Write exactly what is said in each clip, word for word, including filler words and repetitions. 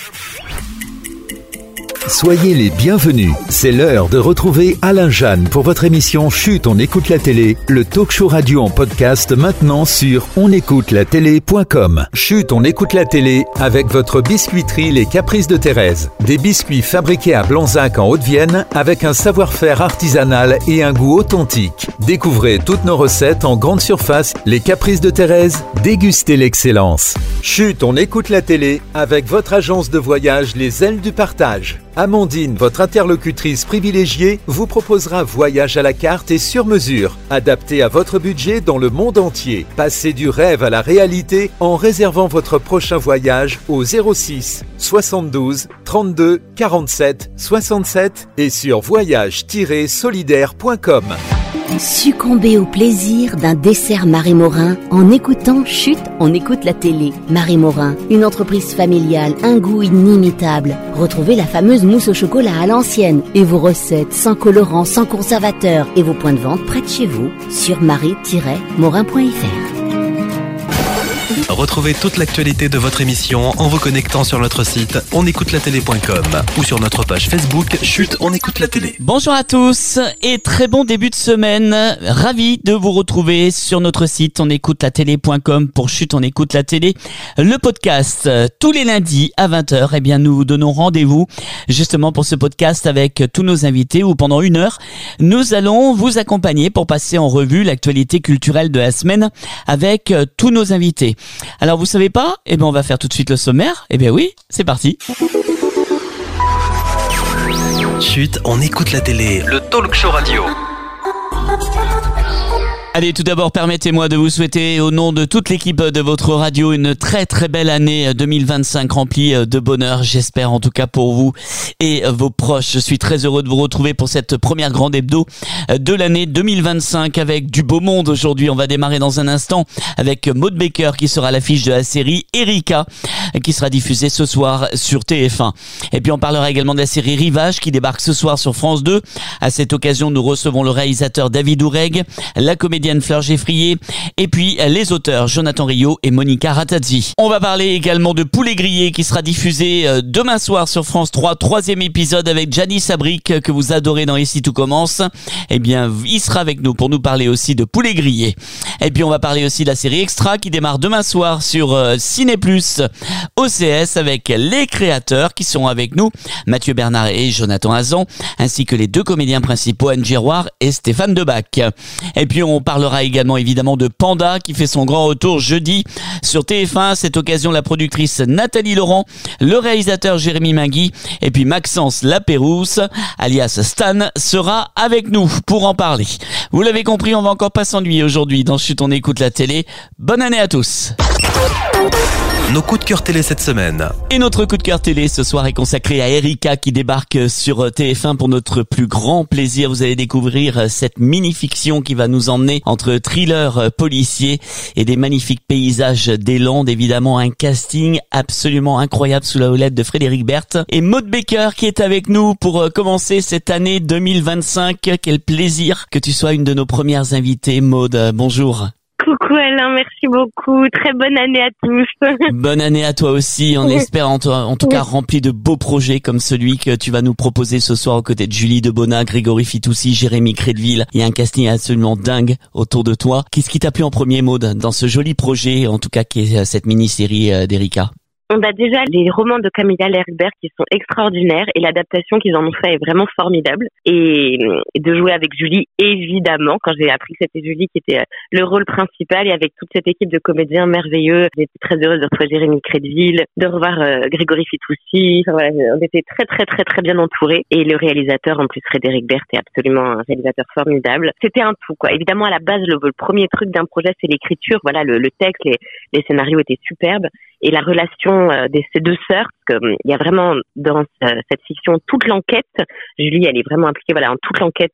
Soyez les bienvenus. C'est l'heure de retrouver Alain Jeanne pour votre émission Chut, on écoute la télé, le talk show radio en podcast maintenant sur on écoute la télé point com. Chut, on écoute la télé avec votre biscuiterie Les Caprices de Thérèse. Des biscuits fabriqués à Blanzac en Haute-Vienne avec un savoir-faire artisanal et un goût authentique. Découvrez toutes nos recettes en grande surface. Les Caprices de Thérèse, dégustez l'excellence. Chut, on écoute la télé avec votre agence de voyage Les Ailes du Partage. Amandine, votre interlocutrice privilégiée, vous proposera voyage à la carte et sur mesure, adapté à votre budget dans le monde entier. Passez du rêve à la réalité en réservant votre prochain voyage au zéro six soixante-douze trente-deux quarante-sept soixante-sept et sur voyage tiret solidaire point com. Succombez au plaisir d'un dessert Marie Morin en écoutant Chut, on écoute la télé. Marie Morin, une entreprise familiale, un goût inimitable. Retrouvez la fameuse mousse au chocolat à l'ancienne et vos recettes sans colorant, sans conservateur et vos points de vente près de chez vous sur marie tiret morin point f r. Retrouvez toute l'actualité de votre émission en vous connectant sur notre site on écoute la télé point com ou sur notre page Facebook Chut, on écoute la télé. Bonjour à tous et très bon début de semaine. Ravi de vous retrouver sur notre site on écoute la télé point com pour Chut, on écoute la télé. Le podcast tous les lundis à vingt heures. Eh bien, nous vous donnons rendez-vous justement pour ce podcast avec tous nos invités où pendant une heure, nous allons vous accompagner pour passer en revue l'actualité culturelle de la semaine avec tous nos invités. Alors vous savez pas? Eh bien on va faire tout de suite le sommaire. Eh bien oui, c'est parti. Chut, on écoute la télé, le talk show radio. Allez, tout d'abord, permettez-moi de vous souhaiter, au nom de toute l'équipe de votre radio, une très très belle année deux mille vingt-cinq remplie de bonheur, j'espère en tout cas pour vous et vos proches. Je suis très heureux de vous retrouver pour cette première grande hebdo de l'année deux mille vingt-cinq avec du beau monde aujourd'hui. On va démarrer dans un instant avec Maud Baker qui sera à l'affiche de la série Erika qui sera diffusée ce soir sur T F un. Et puis on parlera également de la série Rivage qui débarque ce soir sur France deux. À cette occasion, nous recevons le réalisateur David Oureg, la comédienne Fleur Geffrier et puis les auteurs Jonathan Rio et Monica Ratazzi. On va parler également de Poulet grillé qui sera diffusé demain soir sur France trois, troisième épisode avec Gianni Sabric que vous adorez dans Ici tout commence. Eh bien, il sera avec nous pour nous parler aussi de Poulet grillé. Et puis on va parler aussi de la série Extra qui démarre demain soir sur Ciné Plus O C S avec les créateurs qui seront avec nous, Mathieu Bernard et Jonathan Hazan, ainsi que les deux comédiens principaux, Anne Giroir et Stéphane Debac. Et puis on parlera également évidemment de Panda qui fait son grand retour jeudi sur T F un. À cette occasion, la productrice Nathalie Laurent, le réalisateur Jérémy Mingui et puis Maxence Lapérouse, alias Stan, sera avec nous pour en parler. Vous l'avez compris, on va encore pas s'ennuyer aujourd'hui dans Chut, on écoute la télé. Bonne année à tous. Nos coups de cœur télé cette semaine. Et notre coup de cœur télé ce soir est consacré à Erika qui débarque sur T F un pour notre plus grand plaisir. Vous allez découvrir cette mini-fiction qui va nous emmener entre thriller policier et des magnifiques paysages des Landes. Évidemment, un casting absolument incroyable sous la houlette de Frédéric Berthe et Maud Baker qui est avec nous pour commencer cette année deux mille vingt-cinq. Quel plaisir que tu sois une de nos premières invitées, Maud. Bonjour. Coucou Alain, merci beaucoup. Très bonne année à tous. Bonne année à toi aussi. On espère en, toi, en tout cas rempli de beaux projets comme celui que tu vas nous proposer ce soir aux côtés de Julie Debona, Grégory Fitoussi, Jérémy Crédville. Il y a un casting absolument dingue autour de toi. Qu'est-ce qui t'a plu en premier, Maud, dans ce joli projet, en tout cas qui est cette mini-série d'Erika? Bah déjà, les romans de Camilla Lerubert qui sont extraordinaires et l'adaptation qu'ils en ont fait est vraiment formidable. Et, et de jouer avec Julie, évidemment, quand j'ai appris que c'était Julie qui était le rôle principal et avec toute cette équipe de comédiens merveilleux, j'étais très heureuse de retrouver Jérémy Crédville, de revoir euh, Grégory Fitoussi. Enfin, voilà, on était très très très très bien entourés. Et le réalisateur, en plus Frédéric Berthe, est absolument un réalisateur formidable. C'était un tout, quoi. Évidemment, à la base, le, le premier truc d'un projet, c'est l'écriture. Voilà, le, le texte, les, les scénarios étaient superbes. Et la relation euh, de ces deux sœurs, parce que il y a vraiment dans euh, cette fiction toute l'enquête. Julie, elle est vraiment impliquée, voilà, en toute l'enquête euh,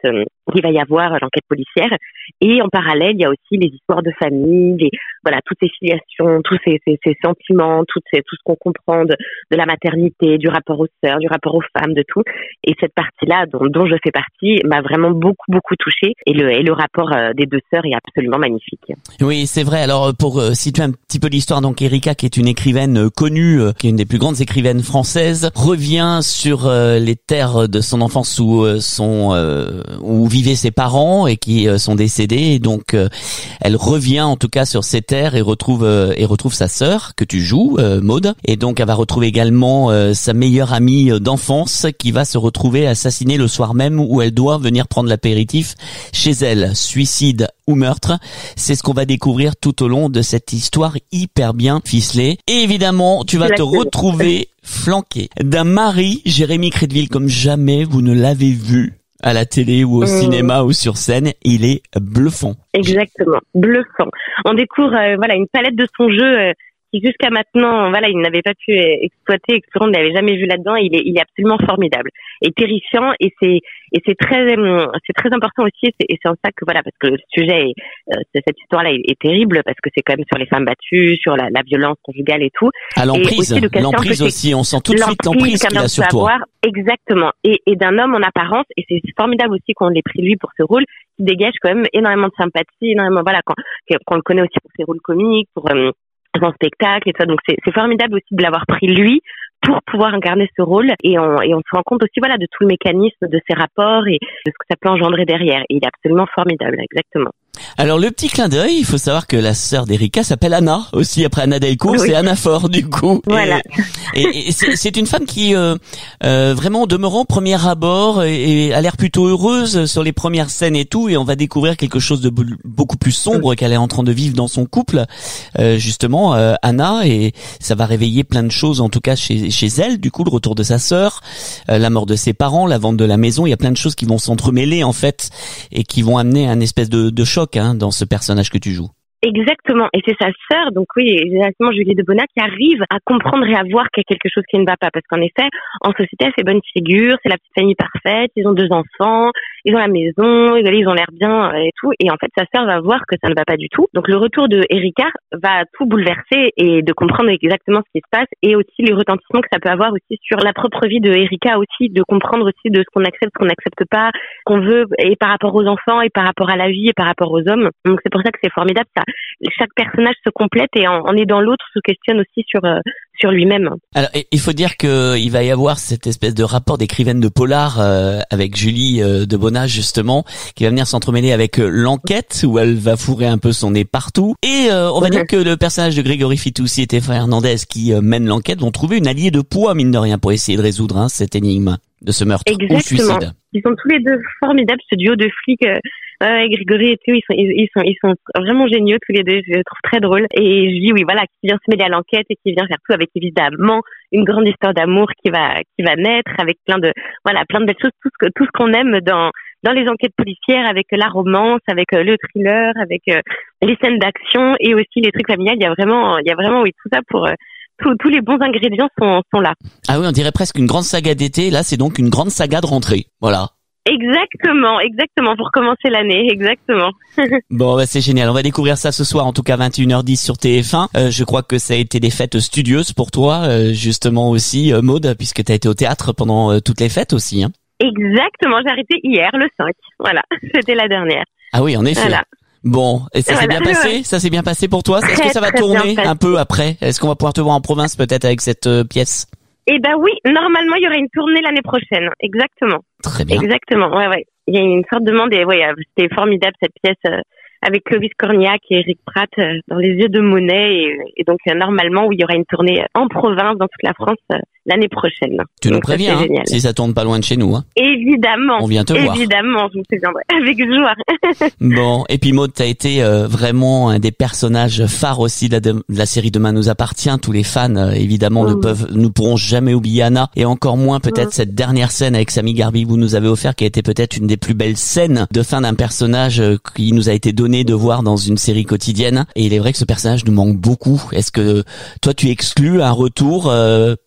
qu'il va y avoir l'enquête policière. Et en parallèle, il y a aussi les histoires de famille, les, voilà, toutes ces filiations, tous ces, ces, ces sentiments, tout, ces, tout ce qu'on comprend de, de la maternité, du rapport aux sœurs, du rapport aux femmes, de tout. Et cette partie-là, dont, dont je fais partie, m'a vraiment beaucoup, beaucoup touchée. Et le, et le rapport des deux sœurs est absolument magnifique. Oui, c'est vrai. Alors, pour euh, situer un petit peu l'histoire, donc Erika, qui est une écrivaine euh, connue, euh, qui est une des plus grandes écrivaines françaises, revient sur euh, les terres de son enfance où euh, son euh, où vivaient ses parents et qui euh, sont décédés. Et donc, euh, elle revient en tout cas sur ces terres et retrouve euh, et retrouve sa sœur que tu joues, euh, Maud. Et donc, elle va retrouver également euh, sa meilleure amie d'enfance qui va se retrouver assassinée le soir même où elle doit venir prendre l'apéritif chez elle. Suicide ou meurtre, c'est ce qu'on va découvrir tout au long de cette histoire hyper bien ficelée. Et évidemment, tu vas te retrouver flanqué d'un mari, Jérémy Crédville, comme jamais vous ne l'avez vu à la télé ou au mmh. cinéma ou sur scène. Il est bluffant. Exactement, bluffant. On découvre euh, voilà une palette de son jeu euh, qui jusqu'à maintenant, voilà, il n'avait pas pu exploiter, que on ne l'avait jamais vu là-dedans. Il est, il est absolument formidable et terrifiant, et c'est, et c'est très, c'est très important aussi. Et c'est, et c'est en ça que voilà, parce que le sujet, est, euh, cette histoire-là est, est terrible parce que c'est quand même sur les femmes battues, sur la, la violence conjugale et tout. À l'emprise, aussi l'emprise aussi. On sent tout de suite l'emprise qu'il a sur toi. Avoir, exactement. Et, et d'un homme en apparence, et c'est formidable aussi qu'on l'ait pris lui pour ce rôle, qui dégage quand même énormément de sympathie, énormément, voilà, quand, qu'on le connaît aussi pour ses rôles comiques, pour euh, son spectacle et tout ça. Donc c'est, c'est formidable aussi de l'avoir pris lui pour pouvoir incarner ce rôle, et on, et on se rend compte aussi voilà de tout le mécanisme de ses rapports et de ce que ça peut engendrer derrière. Et il est absolument formidable, exactement. Alors le petit clin d'œil, il faut savoir que la sœur d'Erika s'appelle Anna, aussi après Anna Delcourt, oui. C'est Anna Faure du coup. Voilà. Et, et, et c'est, c'est une femme qui euh, euh, vraiment demeurant premier abord et, et a l'air plutôt heureuse sur les premières scènes et tout, et on va découvrir quelque chose de b- beaucoup plus sombre qu'elle est en train de vivre dans son couple, euh, justement euh, Anna, et ça va réveiller plein de choses en tout cas chez chez elle, du coup le retour de sa sœur, euh, la mort de ses parents, la vente de la maison, il y a plein de choses qui vont s'entremêler en fait et qui vont amener un espèce de, de choc hein, dans ce personnage que tu joues. Exactement, et c'est sa sœur, donc oui, exactement, Julie Debona, qui arrive à comprendre et à voir qu'il y a quelque chose qui ne va pas, parce qu'en effet, en société, elle fait bonne figure, c'est la petite famille parfaite, ils ont deux enfants, ils ont la maison, ils ont l'air bien et tout, et en fait, sa sœur va voir que ça ne va pas du tout. Donc le retour de Erika va tout bouleverser et de comprendre exactement ce qui se passe, et aussi les retentissements que ça peut avoir aussi sur la propre vie de Erika aussi, de comprendre aussi de ce qu'on accepte, ce qu'on n'accepte pas, qu'on veut, et par rapport aux enfants, et par rapport à la vie, et par rapport aux hommes. Donc c'est pour ça que c'est formidable, ça. Chaque personnage se complète et en, en aidant l'autre se questionne aussi sur euh, sur lui-même. Alors il faut dire que il va y avoir cette espèce de rapport d'écrivaine de polar euh, avec Julie euh, Debona justement, qui va venir s'entremêler avec euh, l'enquête où elle va fourrer un peu son nez partout, et euh, on va dire que le personnage de Grégory Fitoussi et Théophile Hernandez qui euh, mène l'enquête vont trouver une alliée de poids mine de rien pour essayer de résoudre hein, cette énigme de ce meurtre. Exactement. Ou suicide. Ils sont tous les deux formidables, ce duo de flics. Euh... Ouais, Grégory et tout, ils sont, ils sont, ils sont vraiment géniaux tous les deux. Je les trouve très drôles. Et je dis oui, voilà, qui vient se mêler à l'enquête et qui vient faire tout avec évidemment une grande histoire d'amour qui va, qui va naître avec plein de, voilà, plein de belles choses, tout ce que, tout ce qu'on aime dans, dans les enquêtes policières, avec la romance, avec le thriller, avec euh, les scènes d'action et aussi les trucs familiales. Il y a vraiment, il y a vraiment, oui, tout ça pour. Euh, Tous, tous les bons ingrédients sont, sont là. Ah oui, on dirait presque une grande saga d'été. Là, c'est donc une grande saga de rentrée. Voilà. Exactement, exactement, pour commencer l'année, exactement. Bon, bah, c'est génial. On va découvrir ça ce soir, en tout cas vingt et une heures dix sur T F un. Euh, je crois que ça a été des fêtes studieuses pour toi, euh, justement aussi, euh, Maud, puisque tu as été au théâtre pendant euh, toutes les fêtes aussi. Hein. Exactement, j'ai arrêté hier, le cinq. Voilà, c'était la dernière. Ah oui, en effet. Voilà. Bon, et ça voilà. s'est bien passé? Ça s'est bien passé pour toi? Très, Est-ce que ça va tourner un peu après? Est-ce qu'on va pouvoir te voir en province peut-être avec cette euh, pièce? Eh ben oui, normalement il y aura une tournée l'année prochaine, exactement. Très bien. Exactement, ouais ouais. Il y a une sorte de demande et ouais, c'était formidable cette pièce euh, avec Clovis Cornillac et Eric Pratt euh, dans Les Yeux de Monet, et, et donc euh, normalement oui, il y aura une tournée en province dans toute la France euh, l'année prochaine. Tu donc, nous préviens hein, si ça tourne pas loin de chez nous. Hein. Évidemment. On vient te évidemment, voir. Évidemment, je me souviendrai avec joie. Bon, et puis Maud, t'as été euh, vraiment un des personnages phares aussi de la, de la série Demain nous appartient. Tous les fans euh, évidemment mmh. ne peuvent, ne pourront jamais oublier Anna, et encore moins peut-être mmh. cette dernière scène avec Samy Garbi que vous nous avez offert, qui a été peut-être une des plus belles scènes de fin d'un personnage euh, qui nous a été donné de voir dans une série quotidienne. Et il est vrai que ce personnage nous manque beaucoup. Est-ce que toi tu exclus un retour euh,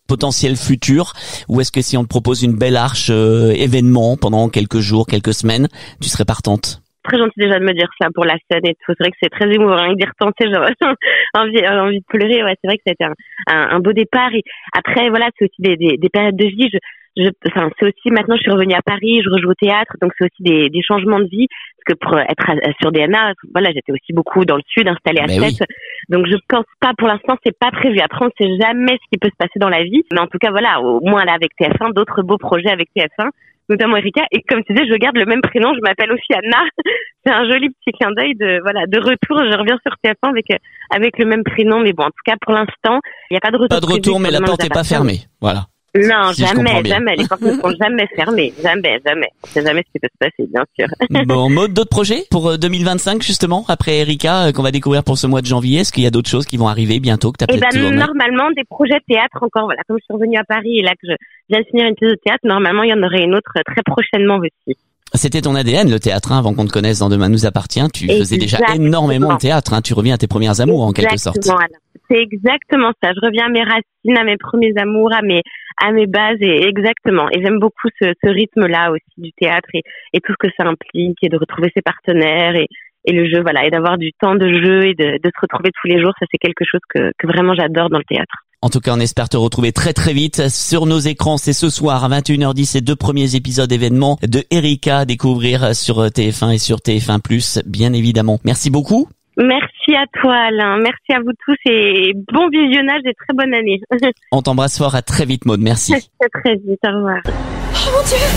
potentiel futur, ou est-ce que si on te propose une belle arche euh, événement pendant quelques jours, quelques semaines, tu serais partante? Très gentil déjà de me dire ça pour la scène et tout. C'est vrai que c'est très émouvant. Rien que d'y repenser, j'aurais envie, envie de pleurer. Ouais, c'est vrai que ça a été un, un, un beau départ. Et après, voilà, c'est aussi des, des, des périodes de vie. Je, je, enfin, c'est aussi maintenant, je suis revenue à Paris, je rejoue au théâtre, donc c'est aussi des, des changements de vie. Parce que pour être à, sur D N A, voilà, j'étais aussi beaucoup dans le sud, installée à Sète. Oui. Donc je pense pas, pour l'instant, c'est pas prévu. Après, on ne sait jamais ce qui peut se passer dans la vie. Mais en tout cas, voilà, au moins là avec T F un, d'autres beaux projets avec T F un. Notamment Erika, et comme tu disais, je garde le même prénom, je m'appelle aussi Anna. C'est un joli petit clin d'œil de, voilà, de retour, je reviens sur T F un avec, avec le même prénom, mais bon, en tout cas, pour l'instant, il n'y a pas de retour. Pas de retour, mais la porte n'est pas fermée, voilà. Non, si jamais, jamais, les portes ne sont jamais fermées, jamais, jamais. On sait jamais ce qui peut se passer, bien sûr. Bon, Maud, d'autres projets pour deux mille vingt-cinq, justement, après Erika, qu'on va découvrir pour ce mois de janvier? Est-ce qu'il y a d'autres choses qui vont arriver bientôt que t'as peut-être Eh ben, normalement, des projets théâtre encore, voilà, comme je suis revenue à Paris et là que je viens de finir une pièce de théâtre, normalement, il y en aurait une autre très prochainement aussi. C'était ton A D N, le théâtre, hein, avant qu'on te connaisse dans Demain nous appartient. Tu exactement. faisais déjà énormément de théâtre, hein. Tu reviens à tes premières amours, en quelque sorte. Exactement. C'est exactement ça. Je reviens à mes racines, à mes premiers amours, à mes, à mes bases, et exactement. Et j'aime beaucoup ce, ce rythme-là aussi du théâtre et, et tout ce que ça implique, et de retrouver ses partenaires et, et le jeu, voilà, et d'avoir du temps de jeu et de, de se retrouver tous les jours. Ça, c'est quelque chose que, que vraiment j'adore dans le théâtre. En tout cas, on espère te retrouver très très vite sur nos écrans. C'est ce soir à vingt et une heures dix, ces deux premiers épisodes événements de Erika à découvrir sur T F un et sur T F un plus, bien évidemment. Merci beaucoup. Merci à toi, Alain. Merci à vous tous et bon visionnage et très bonne année. On t'embrasse fort. À très vite, Maud. Merci. À très vite. Au revoir. Oh mon Dieu!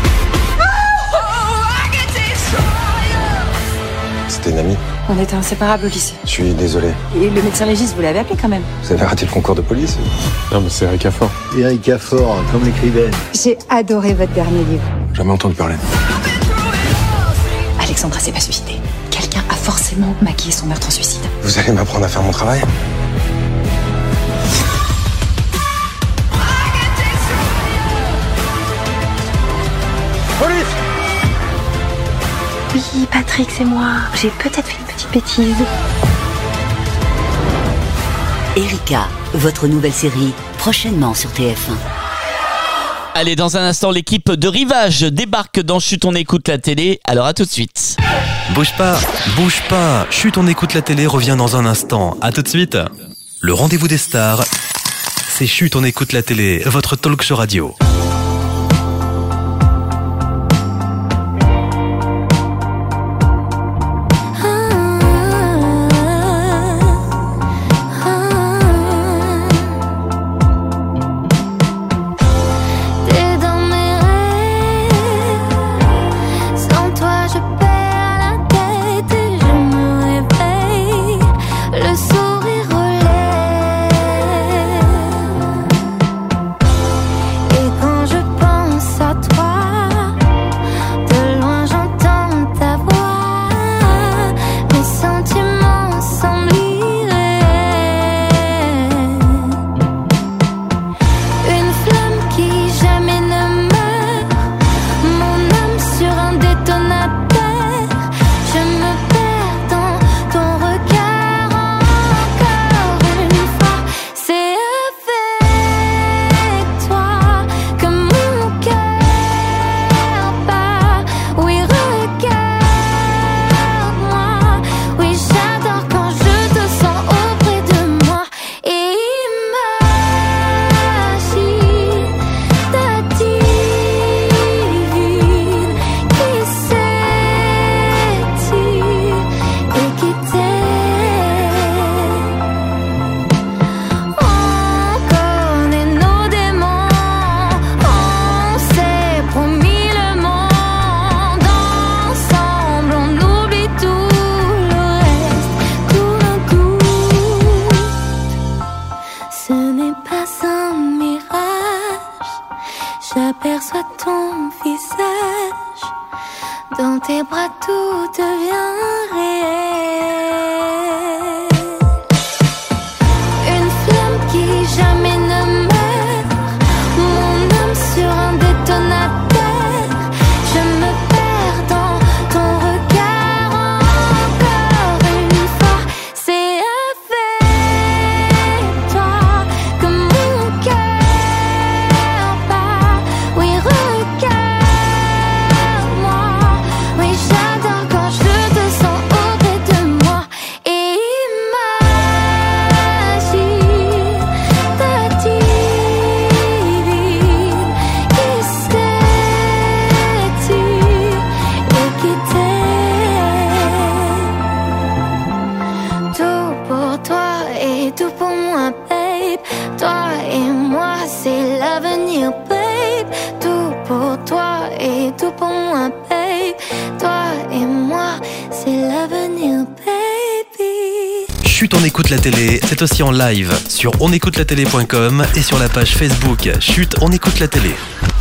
C'était une amie. On était inséparables au lycée. Je suis désolé. Et le médecin légiste, vous l'avez appelé quand même? Vous avez raté le concours de police? Non, mais c'est Erika Fort. Erika Fort, comme l'écrivaine. J'ai adoré votre dernier livre. Jamais entendu parler. Alexandra s'est pas suicidée. Quelqu'un a forcément maquillé son meurtre en suicide. Vous allez m'apprendre à faire mon travail? Police! Oui, Patrick, c'est moi. J'ai peut-être fait une petite bêtise. Erika, votre nouvelle série, prochainement sur T F un. Allez, dans un instant, l'équipe de Rivage débarque dans Chut, on écoute la télé. Alors à tout de suite. Bouge pas, bouge pas. Chut, on écoute la télé revient dans un instant. À tout de suite. Le rendez-vous des stars, c'est Chut, on écoute la télé, votre talk show radio. J'aperçois ton visage, dans tes bras tout devient réel. Une flamme qui jamais ne meurt, mon âme sur un détonateur. Je me perds dans ton regard encore une fois. C'est avec toi que mon cœur l'avenir, babe. Tout pour toi et tout pour moi, babe. Toi et moi, c'est l'avenir, baby. Chut, on écoute la télé, c'est aussi en live sur on écoute la télé point com et sur la page Facebook Chut, on écoute la télé.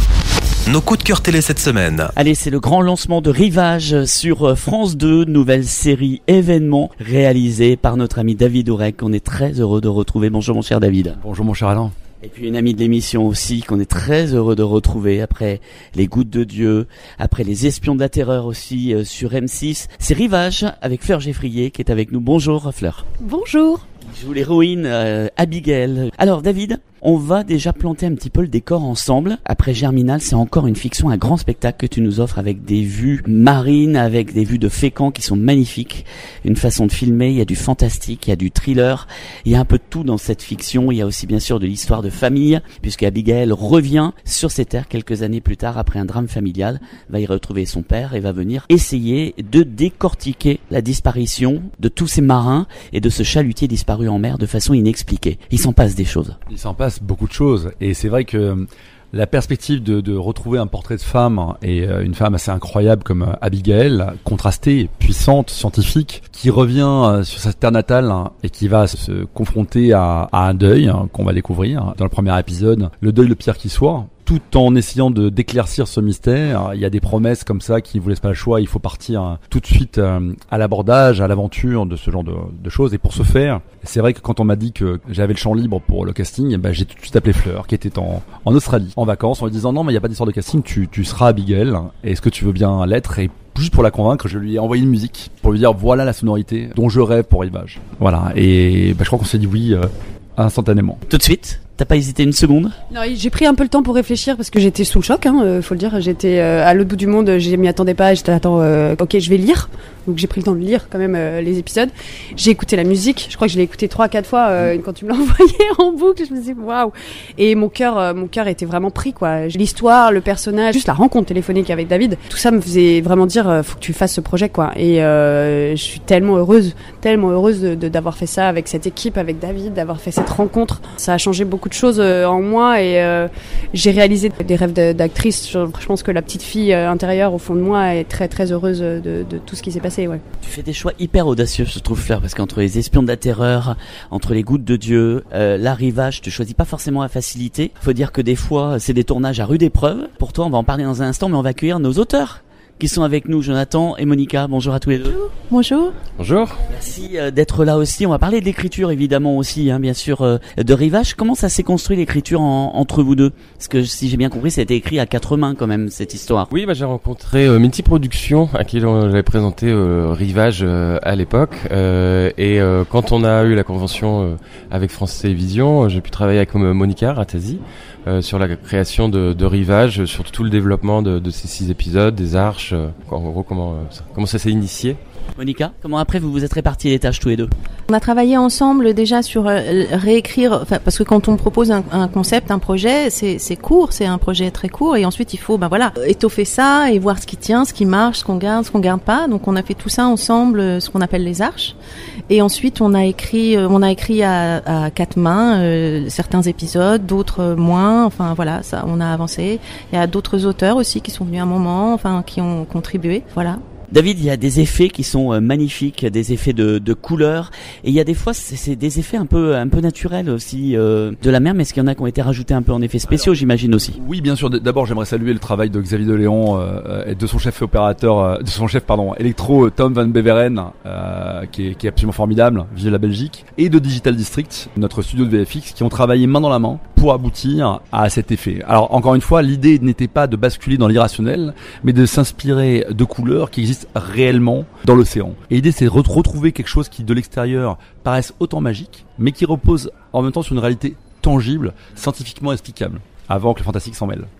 Nos coups de cœur télé cette semaine. Allez, c'est le grand lancement de Rivage sur France deux, nouvelle série événement réalisée par notre ami David Ourek, qu'on est très heureux de retrouver. Bonjour mon cher David. Bonjour mon cher Alain. Et puis une amie de l'émission aussi, qu'on est très heureux de retrouver après Les Gouttes de Dieu, après Les Espions de la Terreur aussi euh, sur M six. C'est Rivage avec Fleur Geffrier qui est avec nous. Bonjour Fleur. Bonjour. Qui joue l'héroïne euh, Abigail. Alors David, on va déjà planter un petit peu le décor ensemble. Après Germinal, c'est encore une fiction, un grand spectacle que tu nous offres avec des vues marines, avec des vues de Fécamp qui sont magnifiques. Une façon de filmer, il y a du fantastique, il y a du thriller, il y a un peu de tout dans cette fiction. Il y a aussi bien sûr de l'histoire de famille, puisque Abigail revient sur ces terres quelques années plus tard après un drame familial, va y retrouver son père et va venir essayer de décortiquer la disparition de tous ces marins et de ce chalutier disparu en mer de façon inexpliquée. Il s'en passe des choses. Il s'en passe beaucoup de choses et c'est vrai que la perspective de, de retrouver un portrait de femme et euh, une femme assez incroyable comme euh, Abigail, contrastée, puissante, scientifique, qui revient euh, sur sa terre natale hein, et qui va se confronter à, à un deuil hein, qu'on va découvrir dans le premier épisode, le deuil le pire qui soit. Tout en essayant de d'éclaircir ce mystère, il y a des promesses comme ça qui vous laissent pas le choix. Il faut partir hein, tout de suite euh, à l'abordage, à l'aventure de ce genre de, de choses. Et pour ce faire, c'est vrai que quand on m'a dit que j'avais le champ libre pour le casting, bah, j'ai tout de suite appelé Fleur, qui était en, en Australie, en vacances, en lui disant non mais il y a pas d'histoire de casting, tu tu seras Abigail. Est-ce que tu veux bien l'être? Et juste pour la convaincre, je lui ai envoyé une musique pour lui dire voilà la sonorité dont je rêve pour Rivage. Voilà. Et bah, je crois qu'on s'est dit oui euh, instantanément. Tout de suite. T'as pas hésité une seconde? Non, j'ai pris un peu le temps pour réfléchir parce que j'étais sous le choc, hein, euh, faut le dire. J'étais euh, à l'autre bout du monde, je m'y attendais pas. J'étais attends, euh, ok, je vais lire. Donc j'ai pris le temps de lire quand même euh, les épisodes. J'ai écouté la musique. Je crois que je l'ai écouté trois, quatre fois euh, quand tu me l'as envoyé en boucle. Je me suis dit waouh. Et mon cœur, euh, mon cœur était vraiment pris quoi. L'histoire, le personnage, juste la rencontre téléphonique avec David. Tout ça me faisait vraiment dire euh, faut que tu fasses ce projet quoi. Et euh, je suis tellement heureuse, tellement heureuse de, de d'avoir fait ça avec cette équipe, avec David, d'avoir fait cette rencontre. Ça a changé beaucoup de choses euh, en moi et euh, j'ai réalisé des rêves d'actrice. Je, je pense que la petite fille euh, intérieure au fond de moi est très très heureuse de, de tout ce qui s'est passé. Ouais. Tu fais des choix hyper audacieux, je trouve, Fleur, parce qu'entre Les Espions de la Terreur, entre Les Gouttes de Dieu, euh, la Rivage, tu choisis pas forcément la facilité. Faut dire que des fois, c'est des tournages à rude épreuve. Pour toi, on va en parler dans un instant, mais on va accueillir nos auteurs qui sont avec nous, Jonathan et Monica. Bonjour à tous les deux. Bonjour. Bonjour. Merci euh, d'être là aussi. On va parler de l'écriture évidemment aussi, hein, bien sûr, euh, de Rivage. Comment ça s'est construit l'écriture en, entre vous deux? Parce que si j'ai bien compris, ça a été écrit à quatre mains quand même, cette histoire. Oui, bah, j'ai rencontré euh, Minty Productions, à qui j'avais présenté euh, Rivage euh, à l'époque. Euh, et euh, quand on a eu la convention euh, avec France Télévisions, euh, j'ai pu travailler avec euh, Monica Ratazzi euh, sur la création de, de Rivage, sur tout le développement de, de ces six épisodes, des arches. Euh, en gros, comment, euh, ça, comment ça s'est initié. Monica, comment après vous vous êtes répartis les tâches tous les deux? On a travaillé ensemble déjà sur euh, réécrire, enfin, parce que quand on propose un, un concept, un projet, c'est, c'est court, c'est un projet très court, et ensuite il faut, ben voilà, étoffer ça et voir ce qui tient, ce qui marche, ce qu'on garde, ce qu'on garde pas. Donc on a fait tout ça ensemble, ce qu'on appelle les arches. Et ensuite on a écrit, on a écrit à, à quatre mains euh, certains épisodes, d'autres moins. Enfin voilà, ça, on a avancé. Il y a d'autres auteurs aussi qui sont venus à un moment, enfin qui ont contribué. Voilà. David, il y a des effets qui sont euh, magnifiques, des effets de, de couleurs, et il y a des fois c'est, c'est des effets un peu un peu naturels aussi euh, de la mer, mais est-ce qu'il y en a qui ont été rajoutés un peu en effets spéciaux? Alors, j'imagine aussi. Oui, bien sûr. D'abord, j'aimerais saluer le travail de Xavier Deléon euh, et de son chef opérateur, euh, de son chef pardon, électro Tom Van Beveren, euh, qui, est, qui est absolument formidable, vive la Belgique, et de Digital District, notre studio de V F X, qui ont travaillé main dans la main pour aboutir à cet effet. Alors encore une fois, l'idée n'était pas de basculer dans l'irrationnel, mais de s'inspirer de couleurs qui existent réellement dans l'océan. Et l'idée, c'est de retrouver quelque chose qui, de l'extérieur, paraisse autant magique, mais qui repose en même temps sur une réalité tangible, scientifiquement explicable, avant que le fantastique s'en mêle.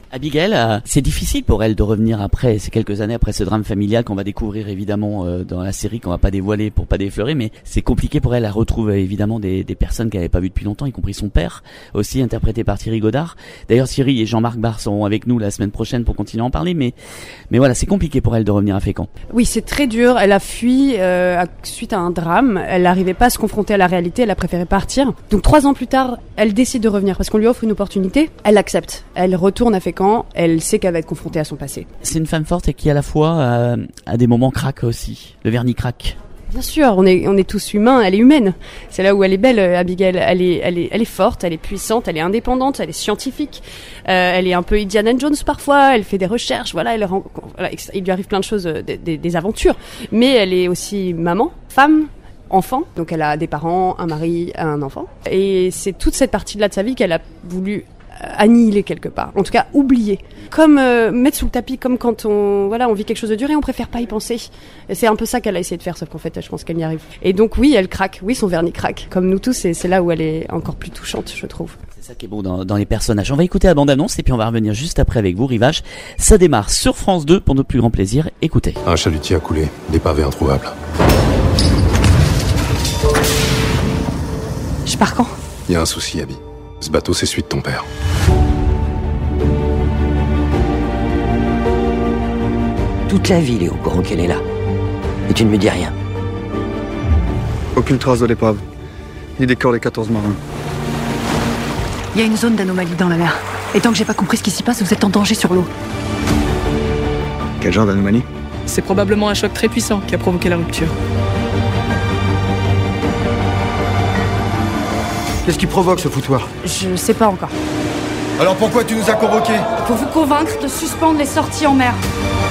Abigail, euh, c'est difficile pour elle de revenir après ces quelques années après ce drame familial qu'on va découvrir évidemment euh, dans la série, qu'on va pas dévoiler pour pas défleurer, mais c'est compliqué pour elle à retrouver évidemment des, des personnes qu'elle n'avait pas vues depuis longtemps, y compris son père, aussi interprété par Thierry Godard. D'ailleurs, Thierry et Jean-Marc Barr seront avec nous la semaine prochaine pour continuer à en parler, mais mais voilà, c'est compliqué pour elle de revenir à Fécamp. Oui, c'est très dur. Elle a fui euh, suite à un drame. Elle n'arrivait pas à se confronter à la réalité. Elle a préféré partir. Donc trois ans plus tard, elle décide de revenir parce qu'on lui offre une opportunité. Elle l'accepte. Elle retourne à Fécamp. Elle sait qu'elle va être confrontée à son passé. C'est une femme forte et qui à la fois euh, à des moments craque aussi. Le vernis craque. Bien sûr, on est on est tous humains. Elle est humaine. C'est là où elle est belle, Abigail. Elle est elle est elle est forte, elle est puissante, elle est indépendante, elle est scientifique. Euh, elle est un peu Indiana Jones parfois. Elle fait des recherches. Voilà, elle rend, voilà, il lui arrive plein de choses, des, des, des aventures. Mais elle est aussi maman, femme. Enfant, donc elle a des parents, un mari, un enfant. Et c'est toute cette partie-là de sa vie qu'elle a voulu annihiler quelque part, en tout cas oublier, comme euh, mettre sous le tapis, comme quand on voilà on vit quelque chose de dur et on préfère pas y penser. Et c'est un peu ça qu'elle a essayé de faire, sauf qu'en fait je pense qu'elle y arrive. Et donc oui, elle craque, oui son vernis craque, comme nous tous, et c'est là où elle est encore plus touchante, je trouve. C'est ça qui est beau dans, dans les personnages. On va écouter la bande-annonce et puis on va revenir juste après avec vous, Rivage. Ça démarre sur France deux pour notre plus grand plaisir. Écoutez. Un chalutier a coulé, des pavés introuvables. Je pars quand ? Il y a un souci, Abby. Ce bateau, c'est celui de ton père. Toute la ville est au courant qu'elle est là. Et tu ne me dis rien. Aucune trace de l'épave. Ni des corps des quatorze marins. Il y a une zone d'anomalie dans la mer. Et tant que j'ai pas compris ce qui s'y passe, vous êtes en danger sur l'eau. Quel genre d'anomalie ? C'est probablement un choc très puissant qui a provoqué la rupture. Qu'est-ce qui provoque ce foutoir ? Je sais pas encore. Alors pourquoi tu nous as convoqués ? Pour vous convaincre de suspendre les sorties en mer.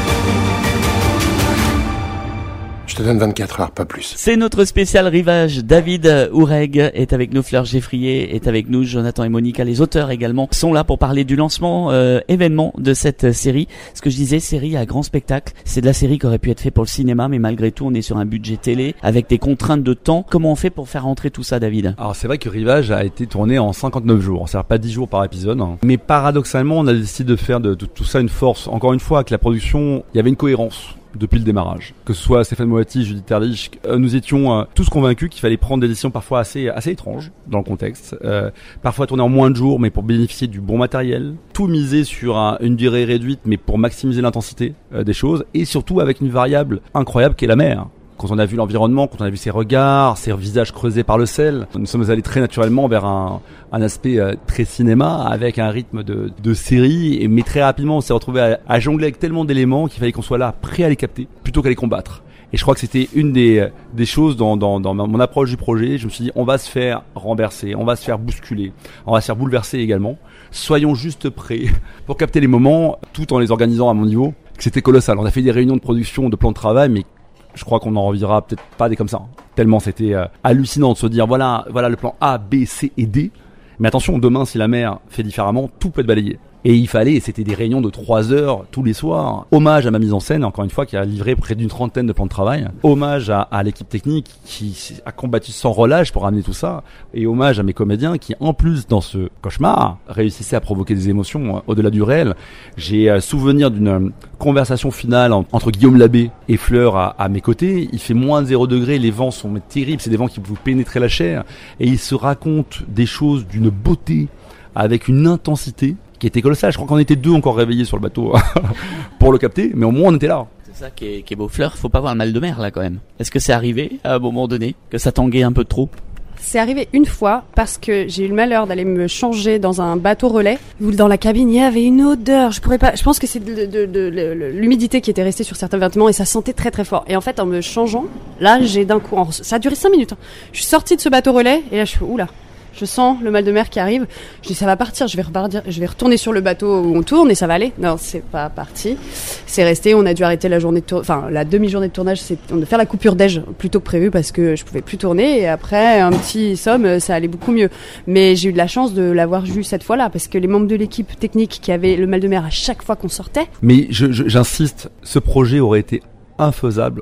Je te donne vingt-quatre heures, pas plus. C'est notre spécial Rivage. David Oureg est avec nous, Fleur Geffrier est avec nous, Jonathan et Monica, les auteurs également, sont là pour parler du lancement euh, événement de cette série. Ce que je disais, série à grand spectacle, c'est de la série qui aurait pu être fait pour le cinéma, mais malgré tout, on est sur un budget télé avec des contraintes de temps. Comment on fait pour faire rentrer tout ça, David ? Alors c'est vrai que Rivage a été tourné en cinquante-neuf jours, c'est-à-dire pas dix jours par épisode, hein. Mais paradoxalement, on a décidé de faire de, de tout ça une force. Encore une fois, avec la production, il y avait une cohérence depuis le démarrage. Que ce soit Stéphane Moati, Judith Terlich, euh, nous étions euh, tous convaincus qu'il fallait prendre des décisions parfois assez assez étranges dans le contexte, euh, parfois tourner en moins de jours mais pour bénéficier du bon matériel, tout miser sur un, une durée réduite mais pour maximiser l'intensité euh, des choses, et surtout avec une variable incroyable qui est la mer. Quand on a vu l'environnement, quand on a vu ses regards, ses visages creusés par le sel, nous sommes allés très naturellement vers un, un aspect euh, très cinéma, avec un rythme de, de série, et, mais très rapidement on s'est retrouvé à, à jongler avec tellement d'éléments qu'il fallait qu'on soit là, prêt à les capter, plutôt qu'à les combattre. Et je crois que c'était une des, des choses dans, dans, dans mon approche du projet. Je me suis dit, on va se faire renverser, on va se faire bousculer, on va se faire bouleverser également. Soyons juste prêts pour capter les moments, tout en les organisant à mon niveau. C'était colossal. On a fait des réunions de production, de plans de travail, mais je crois qu'on en reviendra peut-être pas des comme ça. Tellement c'était euh, hallucinant de se dire, voilà, voilà le plan A, B, C et D. Mais attention, demain, si la mer fait différemment, tout peut être balayé. Et il fallait, et c'était des réunions de trois heures tous les soirs. Hommage à ma mise en scène, encore une fois, qui a livré près d'une trentaine de plans de travail. Hommage à, à l'équipe technique qui a combattu sans relâche pour amener tout ça. Et hommage à mes comédiens qui, en plus, dans ce cauchemar, réussissaient à provoquer des émotions euh, au-delà du réel. J'ai euh, souvenir d'une euh, conversation finale en, entre Guillaume Labbé et Fleur à, à mes côtés. Il fait moins de zéro degré, les vents sont terribles, c'est des vents qui vous pénétrent la chair. Et ils se racontent des choses d'une beauté, avec une intensité qui était colossal. Je crois qu'on était deux encore réveillés sur le bateau pour le capter, mais au moins on était là. C'est ça qui est, qui est beau. Fleur, faut pas avoir le mal de mer là quand même. Est-ce que c'est arrivé à un moment donné que ça tanguait un peu trop ? C'est arrivé une fois parce que j'ai eu le malheur d'aller me changer dans un bateau relais où dans la cabine il y avait une odeur. Je pourrais pas. Je pense que c'est de, de, de, de l'humidité qui était restée sur certains vêtements et ça sentait très très fort. Et en fait en me changeant, là j'ai d'un coup, ça a duré cinq minutes. Hein. Je suis sortie de ce bateau relais et là je suis oula. Je sens le mal de mer qui arrive. Je dis ça va partir, je vais repartir, je vais retourner sur le bateau où on tourne et ça va aller. Non, c'est pas parti. C'est resté. On a dû arrêter la journée de tour... enfin la demi-journée de tournage. C'est on a faire la coupure déj plutôt que prévu parce que je pouvais plus tourner. Et après un petit somme, ça allait beaucoup mieux. Mais j'ai eu de la chance de l'avoir vu cette fois-là parce que les membres de l'équipe technique qui avaient le mal de mer à chaque fois qu'on sortait. Mais je, je, j'insiste, ce projet aurait été infaisable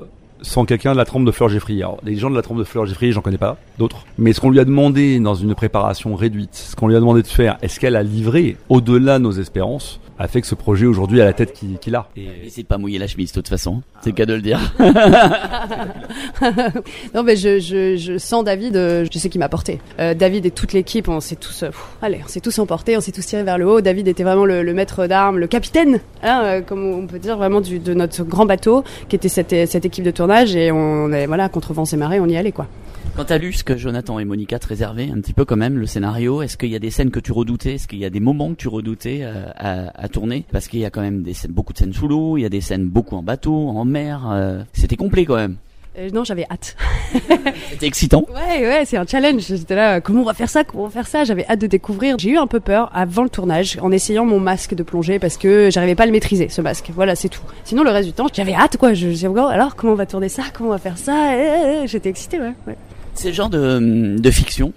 sans quelqu'un de la trempe de Fleur Jeffries. Alors, les gens de la trempe de Fleur Jeffries, j'en connais pas d'autres. Mais ce qu'on lui a demandé dans une préparation réduite, ce qu'on lui a demandé de faire, est-ce qu'elle a livré au-delà de nos espérances, a fait que ce projet aujourd'hui a la tête qu'il, qu'il a. Et c'est pas mouiller la chemise de toute façon, c'est le cas de le dire. Non mais je, je, je sens David, euh, je sais qu'il m'a porté. Euh, David et toute l'équipe, on s'est tous, euh, pff, allez, on s'est tous emportés, on s'est tous tirés vers le haut. David était vraiment le, le maître d'armes, le capitaine, hein, euh, comme on peut dire vraiment du, de notre grand bateau, qui était cette, cette équipe de tournage, et on est voilà contre vents et marées, on y allait quoi. Quand t'as lu ce que Jonathan et Monica te réservaient, un petit peu quand même, le scénario, est-ce qu'il y a des scènes que tu redoutais? Est-ce qu'il y a des moments que tu redoutais euh, à, à tourner? Parce qu'il y a quand même des scènes, beaucoup de scènes sous l'eau, il y a des scènes beaucoup en bateau, en mer. Euh, c'était complet quand même. Euh, non, j'avais hâte. C'était excitant. Ouais, ouais, c'est un challenge. J'étais là, comment on va faire ça? Comment on va faire ça? J'avais hâte de découvrir. J'ai eu un peu peur avant le tournage, en essayant mon masque de plongée, parce que j'arrivais pas à le maîtriser, ce masque. Voilà, c'est tout. Sinon, le reste du temps, j'avais hâte, quoi. Je disais, alors, comment on va tourner ça? Comment on va faire ça? J'étais excitée, ouais. ouais. C'est le genre de, de fiction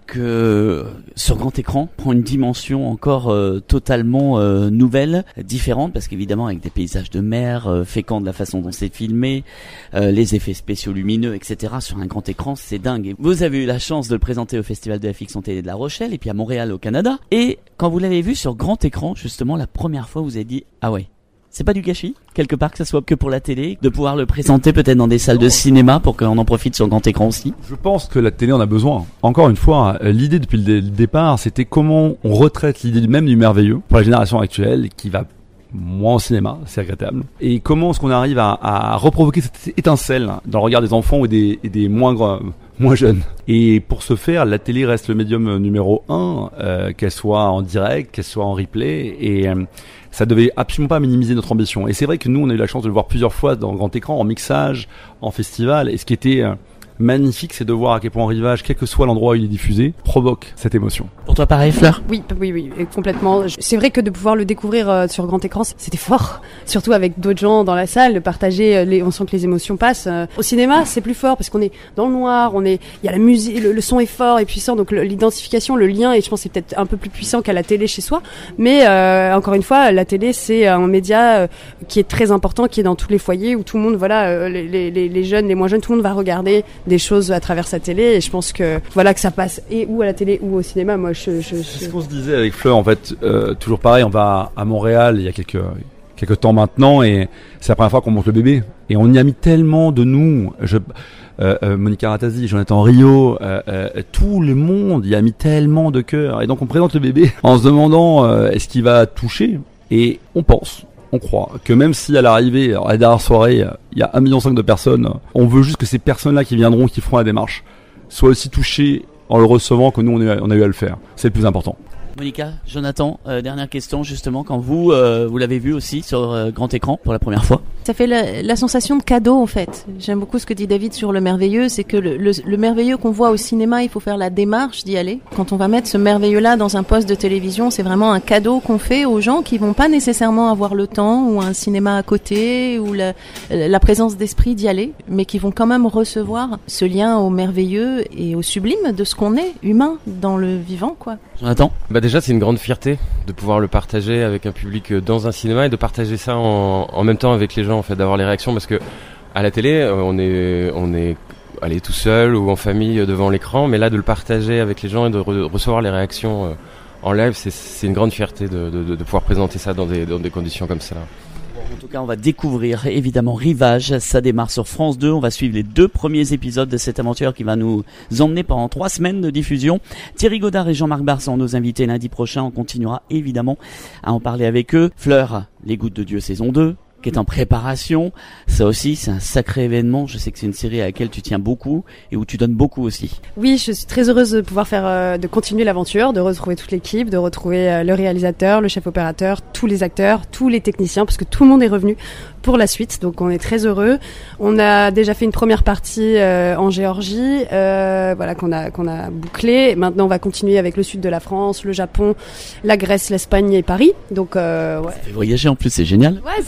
que sur grand écran prend une dimension encore euh, totalement euh, nouvelle, différente, parce qu'évidemment avec des paysages de mer, euh, fécond de la façon dont c'est filmé, euh, les effets spéciaux lumineux, et cetera sur un grand écran, c'est dingue. Et vous avez eu la chance de le présenter au Festival de la Fiction Télé de La Rochelle et puis à Montréal au Canada. Et quand vous l'avez vu sur grand écran, justement la première fois, vous avez dit ah ouais. C'est pas du gâchis, quelque part, que ça soit que pour la télé, de pouvoir le présenter peut-être dans des salles de cinéma pour qu'on en profite sur grand écran aussi? Je pense que la télé en a besoin. Encore une fois, l'idée depuis le, dé- le départ, c'était comment on retraite l'idée même du merveilleux pour la génération actuelle qui va moins au cinéma, c'est regrettable. Et comment est-ce qu'on arrive à, à reprovoquer cette étincelle dans le regard des enfants et des, et des moins grands, moins jeunes. Et pour ce faire, la télé reste le médium numéro un, euh, qu'elle soit en direct, qu'elle soit en replay, et euh, ça devait absolument pas minimiser notre ambition. Et c'est vrai que nous, on a eu la chance de le voir plusieurs fois dans grand écran, en mixage, en festival, et ce qui était euh, magnifique, c'est de voir à quel point Rivage, quel que soit l'endroit où il est diffusé, provoque cette émotion. Pour toi, pareil, Fleur? Oui, oui, oui, complètement. C'est vrai que de pouvoir le découvrir euh, sur grand écran, c'était fort. Surtout avec d'autres gens dans la salle, de partager, euh, les, on sent que les émotions passent. Euh, au cinéma, c'est plus fort parce qu'on est dans le noir, on est, il y a la musique, le, le son est fort et puissant, donc le, l'identification, le lien, et je pense que c'est peut-être un peu plus puissant qu'à la télé chez soi. Mais euh, encore une fois, la télé, c'est un média euh, qui est très important, qui est dans tous les foyers où tout le monde, voilà, euh, les, les, les jeunes, les moins jeunes, tout le monde va regarder des choses à travers sa télé, et je pense que voilà que ça passe et ou à la télé ou au cinéma. Moi, je, je, je... C'est ce qu'on se disait avec Fleur, en fait, euh, toujours pareil. On va à Montréal il y a quelques quelques temps maintenant, et c'est la première fois qu'on monte le bébé, et on y a mis tellement de nous. Je, euh, euh, Monica Ratazzi, Jonathan Rio, euh, euh, tout le monde y a mis tellement de cœur, et donc on présente le bébé en se demandant euh, est-ce qu'il va toucher, et on pense. On croit que même si à l'arrivée, alors à la dernière soirée, il y a un million cinq de personnes, on veut juste que ces personnes-là qui viendront, qui feront la démarche, soient aussi touchées en le recevant que nous, on a, on a eu à le faire. C'est le plus important. Monica, Jonathan, euh, dernière question justement, quand vous euh, vous l'avez vu aussi sur euh, grand écran pour la première fois. Ça fait la, la sensation de cadeau en fait. J'aime beaucoup ce que dit David sur le merveilleux, c'est que le, le, le merveilleux qu'on voit au cinéma, il faut faire la démarche d'y aller. Quand on va mettre ce merveilleux-là dans un poste de télévision, c'est vraiment un cadeau qu'on fait aux gens qui vont pas nécessairement avoir le temps ou un cinéma à côté ou la, la présence d'esprit d'y aller, mais qui vont quand même recevoir ce lien au merveilleux et au sublime de ce qu'on est, humain, dans le vivant, quoi. Jonathan ? Bah déjà, c'est une grande fierté de pouvoir le partager avec un public dans un cinéma et de partager ça en, en même temps avec les gens, en fait, d'avoir les réactions, parce que à la télé, on est, on est allé tout seul ou en famille devant l'écran, mais là, de le partager avec les gens et de re- recevoir les réactions en live, c'est, c'est une grande fierté de, de, de pouvoir présenter ça dans des, dans des conditions comme ça. En tout cas, on va découvrir évidemment Rivage. Ça démarre sur France deux. On va suivre les deux premiers épisodes de cette aventure qui va nous emmener pendant trois semaines de diffusion. Thierry Godard et Jean-Marc Barr sont nos invités lundi prochain. On continuera évidemment à en parler avec eux. Fleur, Les Gouttes de Dieu saison deux, qui est en préparation. Ça aussi, c'est un sacré événement. Je sais que c'est une série à laquelle tu tiens beaucoup et où tu donnes beaucoup aussi. Oui, je suis très heureuse de pouvoir faire, euh, de continuer l'aventure, de retrouver toute l'équipe, de retrouver euh, le réalisateur, le chef opérateur, tous les acteurs, tous les techniciens, parce que tout le monde est revenu pour la suite. Donc on est très heureux. On a déjà fait une première partie euh, en Géorgie, euh, voilà qu'on a qu'on a bouclé. Maintenant, on va continuer avec le sud de la France, le Japon, la Grèce, l'Espagne et Paris. Donc euh, ouais. Ça fait voyager en plus, c'est génial. Ouais, c'est super excitant.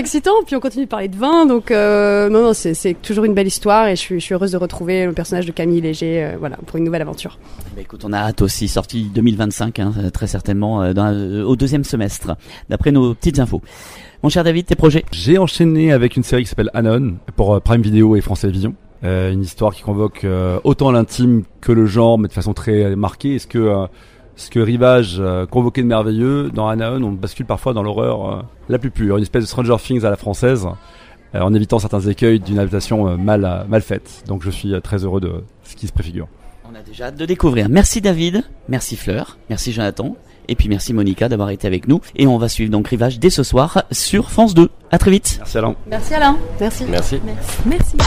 excitant. Puis on continue de parler de vin, donc euh, non, non, c'est, c'est toujours une belle histoire et je suis, je suis heureuse de retrouver le personnage de Camille Léger, euh, voilà, pour une nouvelle aventure. Bah écoute, on a hâte aussi, sortie deux mille vingt-cinq, hein, très certainement euh, dans, euh, au deuxième semestre, d'après nos petites infos. Mon cher David, tes projets? J'ai enchaîné avec une série qui s'appelle Anon pour euh, Prime Video et France Télévisions. Euh, une histoire qui convoque euh, autant l'intime que le genre, mais de façon très marquée. Est-ce que euh, ce que Rivage euh, convoquait de merveilleux dans Anon, on bascule parfois dans l'horreur euh, la plus pure, une espèce de Stranger Things à la française, euh, en évitant certains écueils d'une adaptation euh, mal euh, mal faite. Donc je suis euh, très heureux de ce qui se préfigure. On a déjà hâte de découvrir. Merci David, merci Fleur, merci Jonathan. Et puis merci Monica d'avoir été avec nous. Et on va suivre donc Rivage dès ce soir sur France deux. À très vite. Merci Alain. Merci Alain. Merci. Merci. Merci.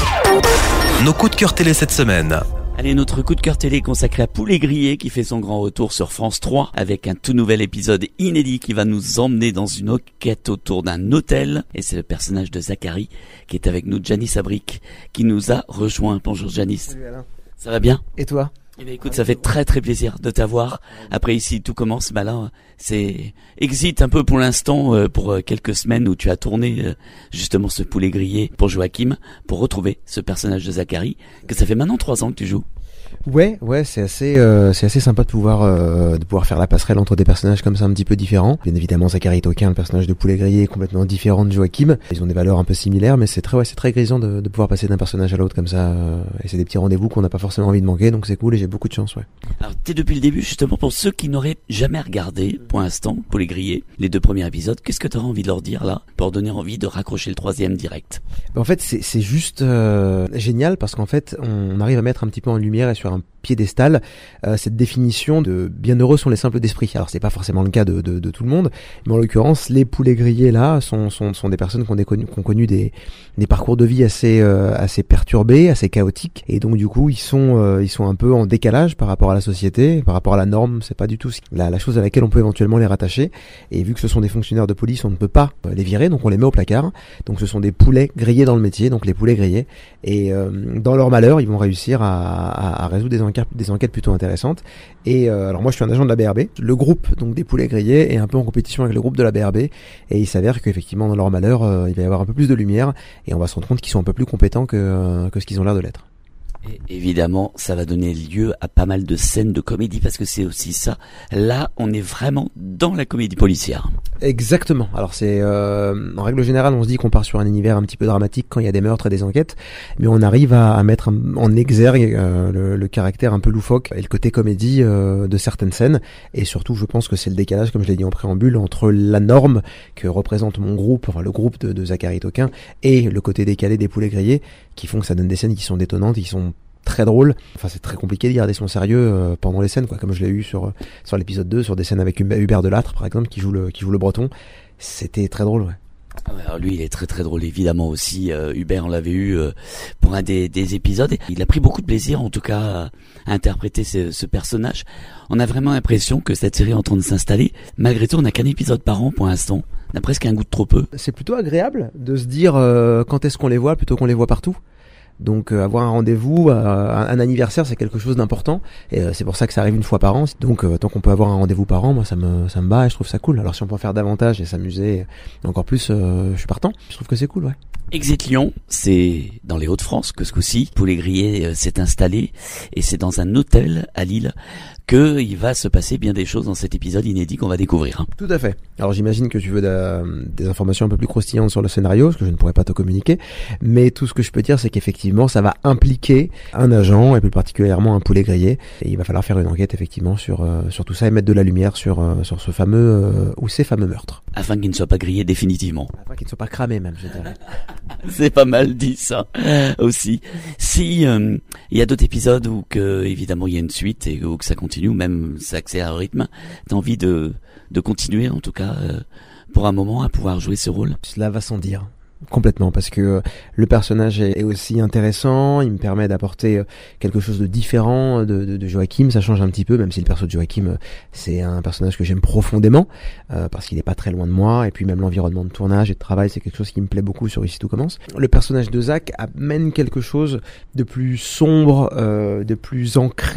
Nos coups de cœur télé cette semaine. Allez, notre coup de cœur télé consacré à Poulet Grillé qui fait son grand retour sur France trois avec un tout nouvel épisode inédit qui va nous emmener dans une enquête autour d'un hôtel. Et c'est le personnage de Zachary qui est avec nous, Janice Abric, qui nous a rejoint. Bonjour Janice. Salut Alain. Ça va bien? Et toi? Eh bien, écoute, ça fait très très plaisir de t'avoir. Après ici, tout commence. Bah là, c'est exit un peu pour l'instant euh, pour euh, quelques semaines où tu as tourné euh, justement ce Poulet Grillé pour Joachim, pour retrouver ce personnage de Zachary que ça fait maintenant trois ans que tu joues. Ouais, ouais, c'est assez, euh, c'est assez sympa de pouvoir, euh, de pouvoir faire la passerelle entre des personnages comme ça un petit peu différents. Bien évidemment, Zachary Toquin, le personnage de Poulet Grillé, est complètement différent de Joachim. Ils ont des valeurs un peu similaires, mais c'est très, ouais, c'est très grisant de, de pouvoir passer d'un personnage à l'autre comme ça. Euh, et c'est des petits rendez-vous qu'on n'a pas forcément envie de manquer, donc c'est cool et j'ai beaucoup de chance, ouais. Alors, t'es depuis le début, justement, pour ceux qui n'auraient jamais regardé, pour l'instant, Poulet Grillé, les deux premiers épisodes, qu'est-ce que t'auras envie de leur dire là, pour donner envie de raccrocher le troisième direct? En fait, c'est, c'est juste euh, génial parce qu'en fait, on arrive à mettre un petit peu en lumière et sur un piédestal euh, cette définition de bienheureux sont les simples d'esprit. Alors c'est pas forcément le cas de, de, de tout le monde, mais en l'occurrence les poulets grillés là sont, sont, sont des personnes qui ont, des connu, qui ont connu des, des parcours de vie assez, euh, assez perturbés, assez chaotiques, et donc du coup ils sont, euh, ils sont un peu en décalage par rapport à la société, par rapport à la norme. C'est pas du tout la, la chose à laquelle on peut éventuellement les rattacher, et vu que ce sont des fonctionnaires de police, on ne peut pas les virer, donc on les met au placard. Donc ce sont des poulets grillés dans le métier, donc les poulets grillés, et euh, dans leur malheur ils vont réussir à, à, à résoudre des enquêtes des enquêtes plutôt intéressantes. Et euh, alors moi je suis un agent de la B R B. Le groupe donc des poulets grillés est un peu en compétition avec le groupe de la B R B, et il s'avère qu'effectivement dans leur malheur euh, il va y avoir un peu plus de lumière et on va se rendre compte qu'ils sont un peu plus compétents que, euh, que ce qu'ils ont l'air de l'être. Et évidemment, ça va donner lieu à pas mal de scènes de comédie parce que c'est aussi ça. Là, on est vraiment dans la comédie policière. Exactement. Alors c'est euh, en règle générale, on se dit qu'on part sur un univers un petit peu dramatique quand il y a des meurtres et des enquêtes, mais on arrive à, à mettre en exergue euh, le, le caractère un peu loufoque et le côté comédie euh, de certaines scènes. Et surtout, je pense que c'est le décalage, comme je l'ai dit en préambule, entre la norme que représente mon groupe, enfin le groupe de, de Zachary Toquin, et le côté décalé des poulets grillés, qui font que ça donne des scènes qui sont détonnantes, et qui sont très drôle. Enfin, c'est très compliqué de garder son sérieux euh, pendant les scènes, quoi, comme je l'ai eu sur sur l'épisode deux, sur des scènes avec Hubert Delattre par exemple, qui joue le qui joue le breton. C'était très drôle, ouais. Alors lui, il est très très drôle évidemment aussi. Euh, Hubert, on l'avait eu euh, pour un des, des épisodes. Il a pris beaucoup de plaisir, en tout cas, à, à interpréter ce, ce personnage. On a vraiment l'impression que cette série est en train de s'installer. Malgré tout, on n'a qu'un épisode par an pour l'instant. On a presque un goût de trop peu. C'est plutôt agréable de se dire euh, quand est-ce qu'on les voit plutôt qu'on les voit partout. Donc euh, avoir un rendez-vous, euh, un, un anniversaire, c'est quelque chose d'important, et euh, c'est pour ça que ça arrive une fois par an. Donc euh, tant qu'on peut avoir un rendez-vous par an, moi ça me ça me bat et je trouve ça cool. Alors si on peut en faire davantage et s'amuser encore plus, euh, je suis partant. Je trouve que c'est cool, ouais. Exit Lyon, c'est dans les Hauts-de-France que ce coup-ci, Poulet Grillé euh, s'est installé, et c'est dans un hôtel à Lille que il va se passer bien des choses dans cet épisode inédit qu'on va découvrir. Hein. Tout à fait. Alors j'imagine que tu veux de, des informations un peu plus croustillantes sur le scénario, ce que je ne pourrais pas te communiquer, mais tout ce que je peux dire, c'est qu'effectivement ça va impliquer un agent, et plus particulièrement un poulet grillé, et il va falloir faire une enquête effectivement sur, euh, sur tout ça et mettre de la lumière sur, euh, sur ce fameux euh, ou ces fameux meurtres. Afin qu'il ne soit pas grillé définitivement. Afin qu'il ne soit pas cramé même, je dirais. C'est pas mal dit ça aussi. Si euh, il y a d'autres épisodes où que évidemment il y a une suite et où que ça continue ou même ça accélère le rythme, t'as envie de de continuer en tout cas euh, pour un moment à pouvoir jouer ce rôle. Cela va sans dire. Complètement, parce que le personnage est aussi intéressant, il me permet d'apporter quelque chose de différent de, de, de Joachim, ça change un petit peu, même si le perso de Joachim, c'est un personnage que j'aime profondément, euh, parce qu'il est pas très loin de moi, et puis même l'environnement de tournage et de travail, c'est quelque chose qui me plaît beaucoup sur Ici tout commence. Le personnage de Zach amène quelque chose de plus sombre, euh, de plus ancré,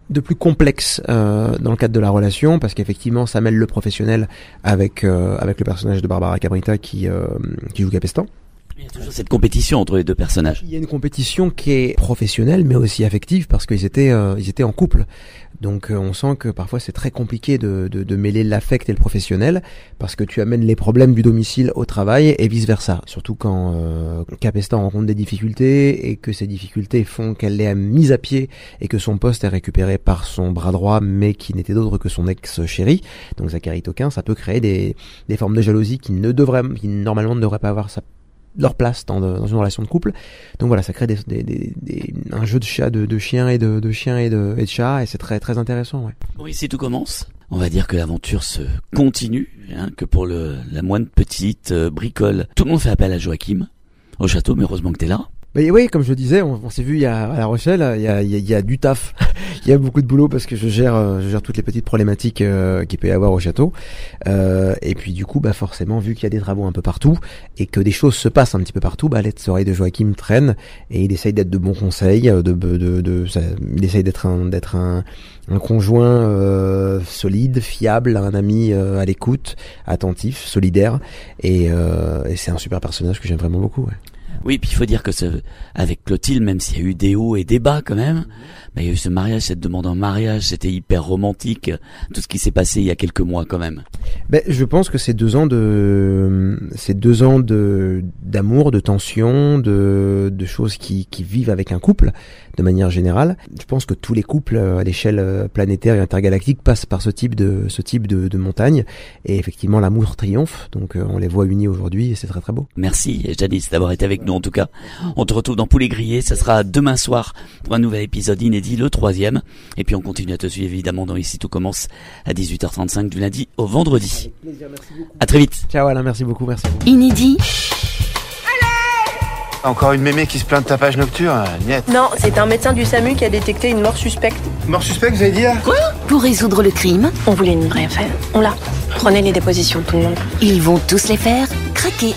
de plus complexe euh, dans le cadre de la relation, parce qu'effectivement ça mêle le professionnel avec euh, avec le personnage de Barbara Cabrita qui euh, qui joue Capestan. Il y a toujours cette compétition entre les deux personnages. Il y a une compétition qui est professionnelle mais aussi affective, parce qu'ils étaient euh, ils étaient en couple. Donc euh, on sent que parfois c'est très compliqué de, de, de mêler l'affect et le professionnel, parce que tu amènes les problèmes du domicile au travail et vice versa. Surtout quand euh, Capestan rencontre des difficultés et que ces difficultés font qu'elle est mise à pied et que son poste est récupéré par son bras droit, mais qui n'était d'autre que son ex-chéri, donc Zachary Toquin. Ça peut créer des, des formes de jalousie qui ne devraient, qui normalement ne devraient pas avoir sa leur place dans, de, dans une relation de couple. Donc voilà, ça crée des, des, des, des, un jeu de chat, de, de chiens et de, de chiens et de, et de chats, et c'est très très intéressant. Ouais. Bon, ici tout commence. On va dire que l'aventure se continue, hein, que pour le la moindre petite euh, bricole, tout le monde fait appel à Joachim au château, mais heureusement que t'es là. Mais oui, comme je le disais, on, on s'est vu il y a, à La Rochelle, il y a, il y a, il y a du taf, il y a beaucoup de boulot parce que je gère, euh, je gère toutes les petites problématiques euh, qu'il peut y avoir au château. Euh, et puis du coup, bah forcément, vu qu'il y a des travaux un peu partout et que des choses se passent un petit peu partout, bah les oreilles de Joachim traînent et il essaye d'être de bons conseils, de, de, de, de ça, il essaye d'être un, d'être un, un conjoint euh, solide, fiable, un ami euh, à l'écoute, attentif, solidaire, et, euh, et c'est un super personnage que j'aime vraiment beaucoup. Ouais. Oui, puis il faut dire que ce, avec Clotilde, même s'il y a eu des hauts et des bas quand même, bah, il y a eu ce mariage, cette demande en mariage, c'était hyper romantique, tout ce qui s'est passé il y a quelques mois quand même. Ben, je pense que c'est deux ans de, c'est deux ans de, d'amour, de tension, de, de choses qui, qui vivent avec un couple, de manière générale. Je pense que tous les couples à l'échelle planétaire et intergalactique passent par ce type de, ce type de, de montagne. Et effectivement, l'amour triomphe. Donc, on les voit unis aujourd'hui et c'est très très beau. Merci, Janice, d'avoir été avec nous en tout cas. On te retrouve dans Poulet Grillé. Ça sera demain soir pour un nouvel épisode inédit, le troisième. Et puis on continue à te suivre évidemment dans Ici Tout Commence à dix-huit heures trente-cinq du lundi au vendredi. Avec plaisir, merci beaucoup. À très vite. Ciao Alain, merci beaucoup, merci beaucoup. Inédit. Encore une mémé qui se plaint de tapage nocturne, niet. Non, c'est un médecin du SAMU qui a détecté une mort suspecte. Mort suspecte, vous allez dire? Quoi? Pour résoudre le crime, on voulait ne rien faire. On l'a. Prenez les dépositions, tout le monde. ils vont tous les faire craquer.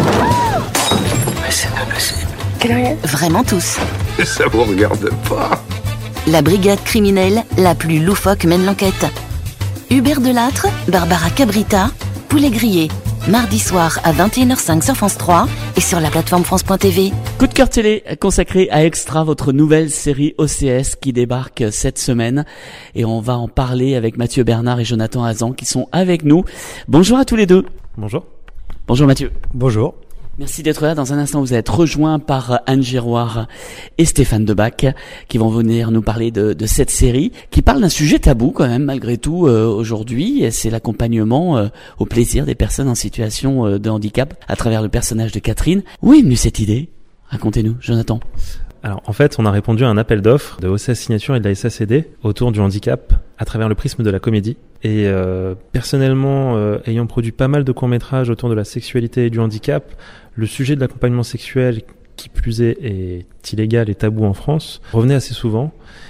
Mais c'est pas possible. Quelle heure? Vraiment tous. Ça vous regarde pas. La brigade criminelle la plus loufoque mène l'enquête. Hubert Delattre, Barbara Cabrita, Poulet Grillé. Mardi soir à vingt et une heures cinq sur France trois et sur la plateforme France point T V. Coup de cœur télé consacré à Extra, votre nouvelle série O C S qui débarque cette semaine. Et on va en parler avec Mathieu Bernard et Jonathan Hazan qui sont avec nous. Bonjour à tous les deux. Bonjour. Bonjour Mathieu. Bonjour. Merci d'être là. Dans un instant, vous êtes rejoints par Anne Giroir et Stéphane Debac qui vont venir nous parler de, de cette série qui parle d'un sujet tabou quand même malgré tout euh, aujourd'hui. C'est l'accompagnement euh, au plaisir des personnes en situation euh, de handicap à travers le personnage de Catherine. Où est venue cette idée? Racontez-nous, Jonathan. Alors en fait, on a répondu à un appel d'offres de O C S Signature et de la S A C D autour du handicap à travers le prisme de la comédie. Et euh, personnellement, euh, ayant produit pas mal de courts-métrages autour de la sexualité et du handicap, le sujet de l'accompagnement sexuel, qui plus est, est illégal et tabou en France, revenait assez souvent.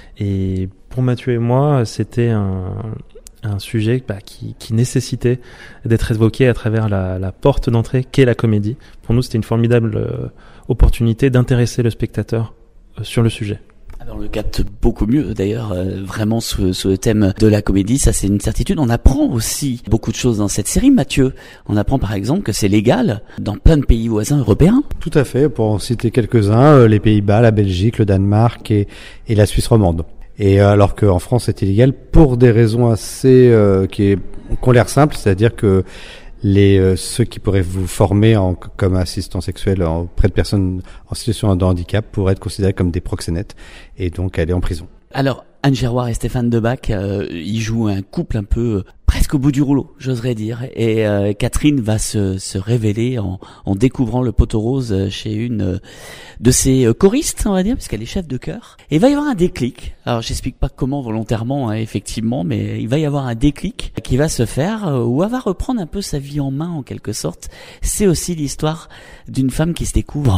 Et pour Mathieu et moi, c'était un, un sujet bah, qui, qui nécessitait d'être évoqué à travers la, la porte d'entrée qu'est la comédie. Pour nous, c'était une formidable euh, opportunité d'intéresser le spectateur euh, sur le sujet. Alors on le capte beaucoup mieux d'ailleurs, euh, vraiment ce, ce thème de la comédie, ça c'est une certitude. On apprend aussi beaucoup de choses dans cette série, Mathieu. On apprend par exemple que c'est légal dans plein de pays voisins européens. Tout à fait, pour en citer quelques-uns, euh, les Pays-Bas, la Belgique, le Danemark et, et la Suisse romande. Et euh, alors qu'en France c'est illégal pour des raisons assez euh, qui, est, qui ont l'air simples, c'est-à-dire que les euh, ceux qui pourraient vous former en, comme assistant sexuel auprès de personnes en situation de handicap pourraient être considérés comme des proxénètes et donc aller en prison. Alors Anne Giroir et Stéphane Debac, euh, ils jouent un couple un peu euh, presque au bout du rouleau, j'oserais dire. Et euh, Catherine va se, se révéler en, en découvrant le poteau rose chez une euh, de ses euh, choristes, on va dire, puisqu'elle est chef de chœur. Et il va y avoir un déclic. Alors j'explique pas comment volontairement, hein, effectivement, mais il va y avoir un déclic qui va se faire, euh, où elle va reprendre un peu sa vie en main en quelque sorte. C'est aussi l'histoire d'une femme qui se découvre.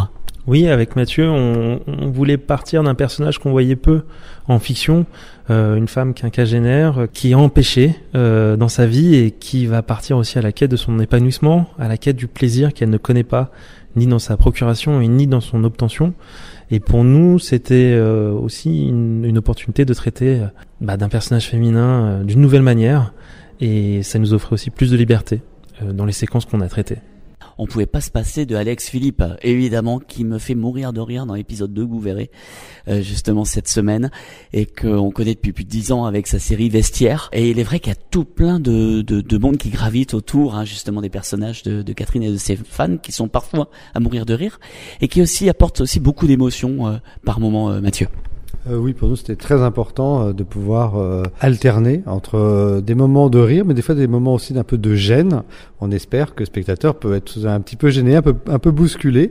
Oui, avec Mathieu, on, on voulait partir d'un personnage qu'on voyait peu en fiction, euh, une femme quinquagénaire qui est empêchée euh, dans sa vie et qui va partir aussi à la quête de son épanouissement, à la quête du plaisir qu'elle ne connaît pas, ni dans sa procuration et ni dans son obtention. Et pour nous, c'était euh, aussi une, une opportunité de traiter euh, bah, d'un personnage féminin euh, d'une nouvelle manière, et ça nous offrait aussi plus de liberté euh, dans les séquences qu'on a traitées. On pouvait pas se passer de Alex Philippe, évidemment, qui me fait mourir de rire dans l'épisode deux que vous verrez euh, justement cette semaine, et qu'on connaît depuis plus de dix ans avec sa série Vestiaire. Et il est vrai qu'il y a tout plein de, de, de monde qui gravite autour, hein, justement, des personnages de, de Catherine et de ses fans, qui sont parfois à mourir de rire, et qui aussi apportent aussi beaucoup d'émotions euh, par moment, euh, Mathieu. Euh, oui, pour nous, c'était très important euh, de pouvoir euh, alterner entre euh, des moments de rire, mais des fois des moments aussi d'un peu de gêne. On espère que le spectateur peut être un petit peu gêné, un peu, un peu bousculé,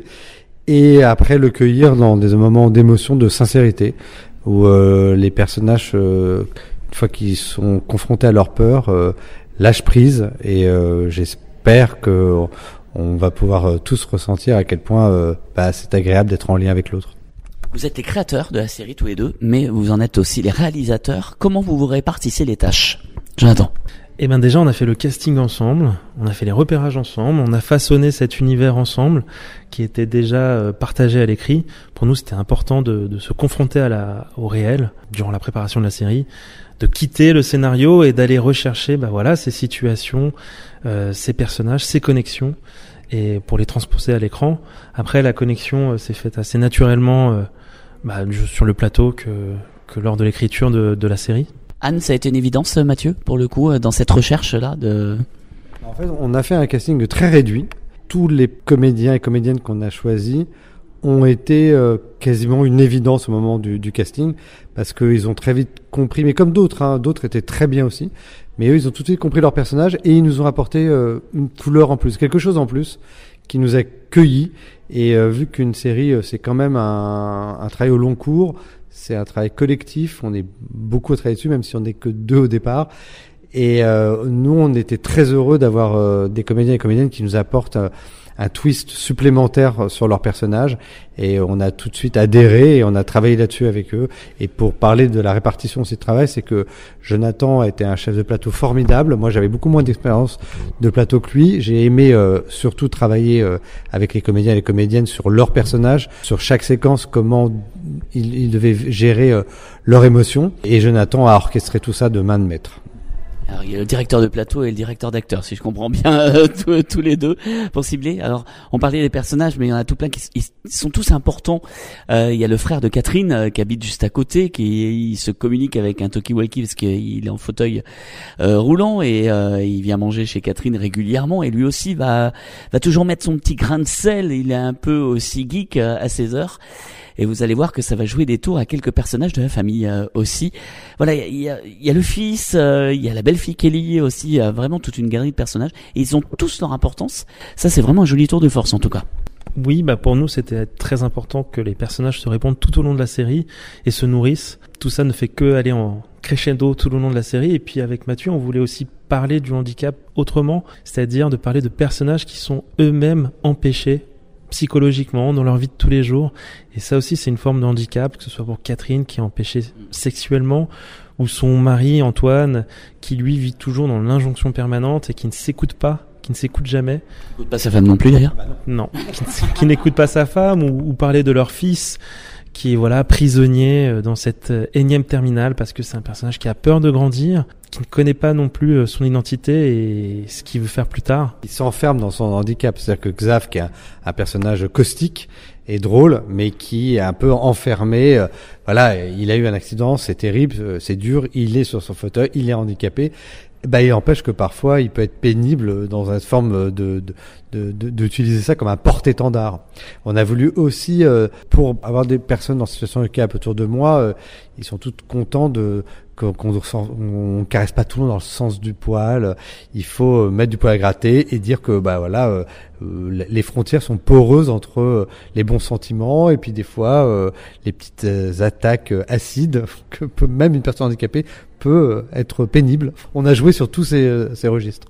et après le cueillir dans des moments d'émotion, de sincérité, où euh, les personnages, euh, une fois qu'ils sont confrontés à leur peur, euh, lâchent prise, et euh, j'espère que on va pouvoir euh, tous ressentir à quel point euh, bah, c'est agréable d'être en lien avec l'autre. Vous êtes les créateurs de la série tous les deux, mais vous en êtes aussi les réalisateurs. Comment vous vous répartissez les tâches, Jonathan? Eh ben déjà, on a fait le casting ensemble, on a fait les repérages ensemble, on a façonné cet univers ensemble qui était déjà euh, partagé à l'écrit. Pour nous, c'était important de, de se confronter à la, au réel durant la préparation de la série, de quitter le scénario et d'aller rechercher, bah voilà, ces situations, euh, ces personnages, ces connexions, et pour les transposer à l'écran. Après, la connexion euh, s'est faite assez naturellement euh, bah, sur le plateau que, que lors de l'écriture de, de la série. Anne, ça a été une évidence, Mathieu, pour le coup, dans cette recherche-là de... En fait, on a fait un casting très réduit. Tous les comédiens et comédiennes qu'on a choisis ont été euh, quasiment une évidence au moment du, du casting, parce qu'ils ont très vite compris, mais comme d'autres, hein, d'autres étaient très bien aussi, mais eux, ils ont tout de suite compris leur personnage, et ils nous ont apporté euh, une couleur en plus, quelque chose en plus, qui nous a cueillis. Et euh, vu qu'une série, euh, c'est quand même un, un travail au long cours, c'est un travail collectif, on est beaucoup à travailler dessus, même si on n'est que deux au départ. Et euh, nous, on était très heureux d'avoir euh, des comédiens et comédiennes qui nous apportent euh, un twist supplémentaire sur leur personnage, et on a tout de suite adhéré et on a travaillé là-dessus avec eux. Et pour parler de la répartition aussi de travail, c'est que Jonathan était un chef de plateau formidable. Moi, j'avais beaucoup moins d'expérience de plateau que lui. J'ai aimé euh, surtout travailler euh, avec les comédiens et les comédiennes sur leur personnage, sur chaque séquence, comment ils, ils devaient gérer euh, leurs émotions. Et Jonathan a orchestré tout ça de main de maître. Alors, il y a le directeur de plateau et le directeur d'acteur, si je comprends bien, euh, tous, tous les deux, pour cibler. Alors, on parlait des personnages, mais il y en a tout plein qui ils sont tous importants. Euh, il y a le frère de Catherine, euh, qui habite juste à côté, qui il se communique avec un talkie-walkie parce qu'il est en fauteuil euh, roulant, et euh, il vient manger chez Catherine régulièrement, et lui aussi va va toujours mettre son petit grain de sel. Il est un peu aussi geek euh, à ses heures. Et vous allez voir que ça va jouer des tours à quelques personnages de la famille euh, aussi. Voilà, il y a, y a le fils, il euh, y a la belle-fille Kelly aussi, il y a vraiment toute une galerie de personnages. Et ils ont tous leur importance. Ça, c'est vraiment un joli tour de force en tout cas. Oui, bah pour nous, c'était très important que les personnages se répondent tout au long de la série et se nourrissent. Tout ça ne fait que aller en crescendo tout au long de la série. Et puis avec Mathieu, on voulait aussi parler du handicap autrement, c'est-à-dire de parler de personnages qui sont eux-mêmes empêchés psychologiquement dans leur vie de tous les jours. Et ça aussi, c'est une forme de handicap, que ce soit pour Catherine qui est empêchée sexuellement, ou son mari Antoine qui lui vit toujours dans l'injonction permanente et qui ne s'écoute pas, qui ne s'écoute jamais. N'écoute pas sa femme non plus d'ailleurs. Non, qui, qui n'écoute pas sa femme, ou, ou parler de leur fils qui est voilà prisonnier dans cette énième terminale parce que c'est un personnage qui a peur de grandir, qui ne connaît pas non plus son identité et ce qu'il veut faire plus tard. Il s'enferme dans son handicap, c'est-à-dire que Xav, qui est un, un personnage caustique et drôle, mais qui est un peu enfermé, euh, voilà, il a eu un accident, c'est terrible, euh, c'est dur, il est sur son fauteuil, il est handicapé. Bah, il empêche que parfois il peut être pénible dans une forme de, de, de, de d'utiliser ça comme un porte-étendard. On a voulu aussi, euh, pour avoir des personnes en situation de handicap autour de moi, euh, ils sont toutes contents de qu'on, qu'on, on caresse pas tout le monde dans le sens du poil. Il faut mettre du poil à gratter et dire que bah voilà, euh, euh, les frontières sont poreuses entre euh, les bons sentiments et puis des fois euh, les petites euh, attaques euh, acides que peut même une personne handicapée peut être pénible. On a joué sur tous ces, ces registres.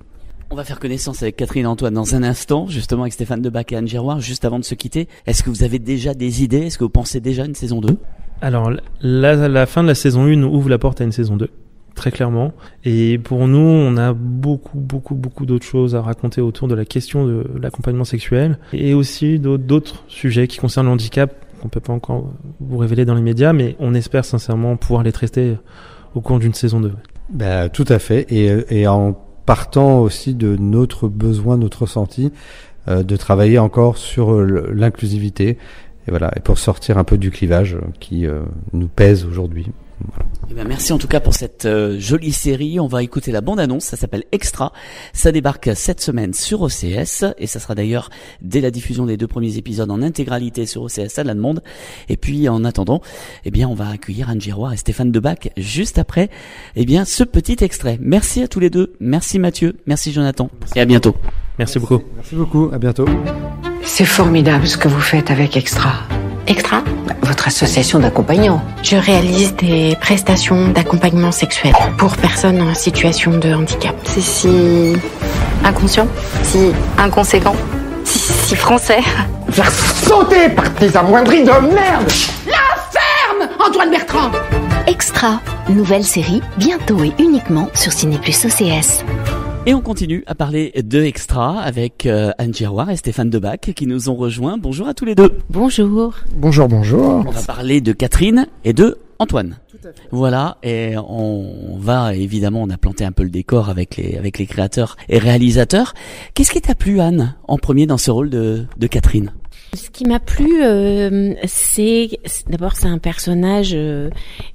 On va faire connaissance avec Catherine et Antoine dans un instant, justement avec Stéphane Debac et Anne Giroir, juste avant de se quitter. Est-ce que vous avez déjà des idées? Est-ce que vous pensez déjà à une saison deux? Alors, la, la fin de la saison un ouvre la porte à une saison deux, très clairement. Et pour nous, on a beaucoup, beaucoup, beaucoup d'autres choses à raconter autour de la question de l'accompagnement sexuel et aussi d'autres sujets qui concernent le handicap qu'on peut pas encore vous révéler dans les médias, mais on espère sincèrement pouvoir les traiter au cours d'une saison deux. Ben, tout à fait. Et, et en partant aussi de notre besoin, notre ressenti, euh, de travailler encore sur l'inclusivité, et voilà, et pour sortir un peu du clivage qui euh, nous pèse aujourd'hui. Voilà. Eh bien, merci en tout cas pour cette euh, jolie série. On va écouter la bande-annonce, ça s'appelle Extra. Ça débarque cette semaine sur O C S et ça sera d'ailleurs dès la diffusion des deux premiers épisodes en intégralité sur O C S à la demande. Et puis en attendant, eh bien on va accueillir Anne Giroir et Stéphane Debac juste après eh bien ce petit extrait. Merci à tous les deux. Merci Mathieu, merci Jonathan et à bientôt. Merci beaucoup. Merci beaucoup, à bientôt. C'est formidable ce que vous faites avec Extra. Extra ? Votre association d'accompagnants. Je réalise des prestations d'accompagnement sexuel pour personnes en situation de handicap. C'est si inconscient, si inconséquent, si, si français. Faire sauter par tes amoindris de merde. La ferme, Antoine Bertrand. Extra, nouvelle série, bientôt et uniquement sur Ciné Plus O C S. Et on continue à parler de Extra avec euh, Anne Giroir et Stéphane Debac qui nous ont rejoints. Bonjour à tous les deux. Bonjour. Bonjour, bonjour. On va parler de Catherine et de Antoine. Tout à fait. Voilà, et on va évidemment, on a planté un peu le décor avec les avec les créateurs et réalisateurs. Qu'est-ce qui t'a plu, Anne, en premier dans ce rôle de de Catherine? Ce qui m'a plu, euh, c'est d'abord c'est un personnage euh,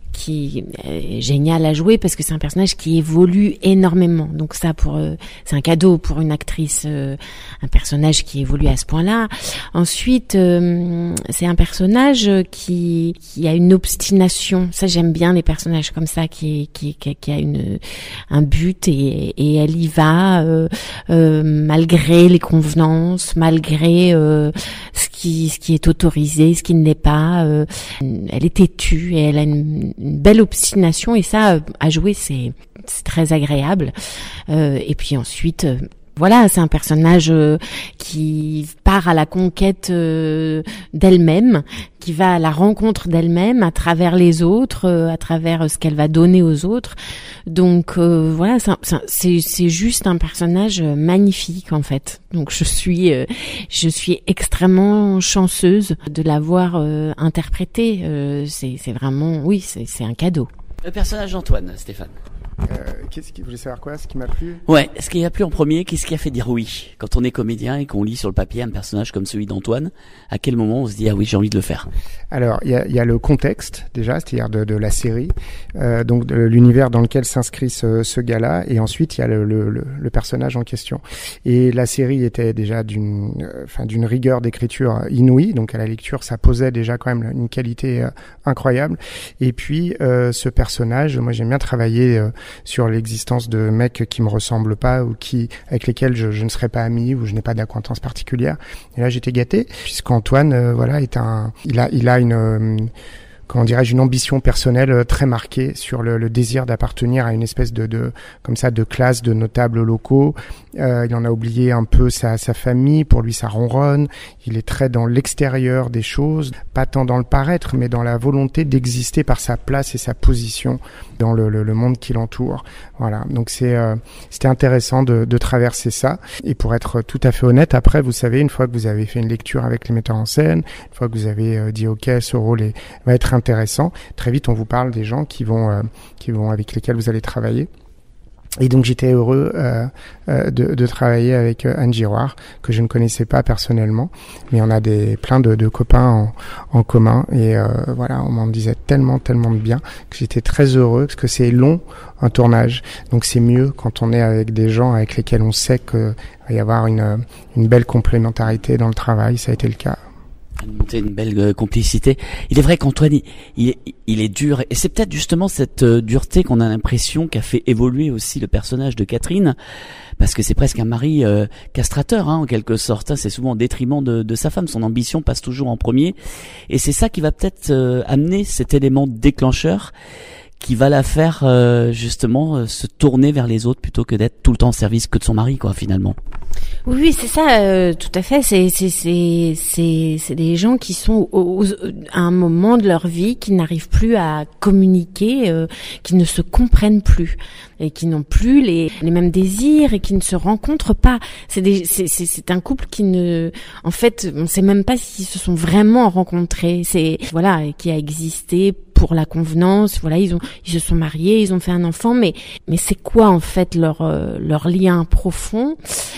qui est génial à jouer parce que c'est un personnage qui évolue énormément. Donc ça, pour euh, c'est un cadeau pour une actrice, euh, un personnage qui évolue à ce point-là. Ensuite, euh, c'est un personnage qui qui a une obstination. Ça, j'aime bien les personnages comme ça, qui qui qui, qui a une un but et et elle y va euh, euh, malgré les convenances, malgré euh, ce qui ce qui est autorisé, ce qui ne l'est pas. Euh, elle est têtue et elle a une une belle obstination et ça à jouer c'est c'est très agréable euh, et puis ensuite euh, voilà, c'est un personnage euh, qui part à la conquête euh, d'elle-même, qui va à la rencontre d'elle-même à travers les autres, euh, à travers ce qu'elle va donner aux autres. Donc euh, voilà, c'est, c'est c'est juste un personnage magnifique en fait. Donc je suis euh, je suis extrêmement chanceuse de l'avoir euh, interprété. Euh, c'est c'est vraiment oui, c'est c'est un cadeau. Le personnage d'Antoine, Stéphane. Euh, qu'est-ce qui, vous voulez savoir quoi? Ce qui m'a plu? Ouais, ce qui a plu en premier, qu'est-ce qui a fait dire oui? Quand on est comédien et qu'on lit sur le papier un personnage comme celui d'Antoine, à quel moment on se dit ah oui, j'ai envie de le faire? Alors, il y a, y a le contexte déjà, c'est-à-dire de, de la série, euh, donc de l'univers dans lequel s'inscrit ce, ce gars-là, et ensuite il y a le, le, le, le personnage en question. Et la série était déjà d'une, enfin euh, d'une rigueur d'écriture inouïe, donc à la lecture ça posait déjà quand même une qualité euh, incroyable. Et puis euh, ce personnage, moi j'aime bien travailler euh, sur l'existence de mecs qui me ressemblent pas ou qui avec lesquels je, je ne serais pas ami ou je n'ai pas d'acquaintance particulière. Et là j'étais gâté puisqu'Antoine euh, voilà est un il a il a une euh, comment dirais-je, une ambition personnelle très marquée sur le, le désir d'appartenir à une espèce de, de comme ça de classe de notables locaux. Euh, il en a oublié un peu sa, sa famille. Pour lui, ça ronronne. Il est très dans l'extérieur des choses, pas tant dans le paraître, mais dans la volonté d'exister par sa place et sa position dans le, le, le monde qui l'entoure. Voilà. Donc c'est euh, c'était intéressant de, de traverser ça. Et pour être tout à fait honnête, après, vous savez, une fois que vous avez fait une lecture avec les metteurs en scène, une fois que vous avez euh, dit ok, ce rôle est, va être intéressant, très vite on vous parle des gens qui vont euh, qui vont avec lesquels vous allez travailler. Et donc j'étais heureux euh, euh, de, de travailler avec euh, Anne Giroir, que je ne connaissais pas personnellement, mais on a des plein de, de copains en, en commun et euh, voilà, on m'en disait tellement tellement de bien que j'étais très heureux parce que c'est long un tournage, donc c'est mieux quand on est avec des gens avec lesquels on sait qu'il va y avoir une une belle complémentarité dans le travail. Ça a été le cas. Monter une belle euh, complicité. Il est vrai qu'Antoine, il, il, est, il est dur, et c'est peut-être justement cette euh, dureté qu'on a l'impression qu'a fait évoluer aussi le personnage de Catherine, parce que c'est presque un mari euh, castrateur, hein, en quelque sorte. Hein, c'est souvent au détriment de, de sa femme. Son ambition passe toujours en premier, et c'est ça qui va peut-être euh, amener cet élément déclencheur qui va la faire euh, justement euh, se tourner vers les autres plutôt que d'être tout le temps au service que de son mari, quoi, finalement. Oui, oui, c'est ça, euh, tout à fait. C'est c'est c'est c'est c'est des gens qui sont au, au, à un moment de leur vie qui n'arrivent plus à communiquer, euh, qui ne se comprennent plus et qui n'ont plus les les mêmes désirs et qui ne se rencontrent pas. C'est des c'est c'est c'est un couple qui ne, en fait, on sait même pas s'ils se sont vraiment rencontrés. C'est voilà, qui a existé pour la convenance. Voilà, ils ont ils se sont mariés, ils ont fait un enfant, mais mais c'est quoi en fait leur euh, leur lien profond?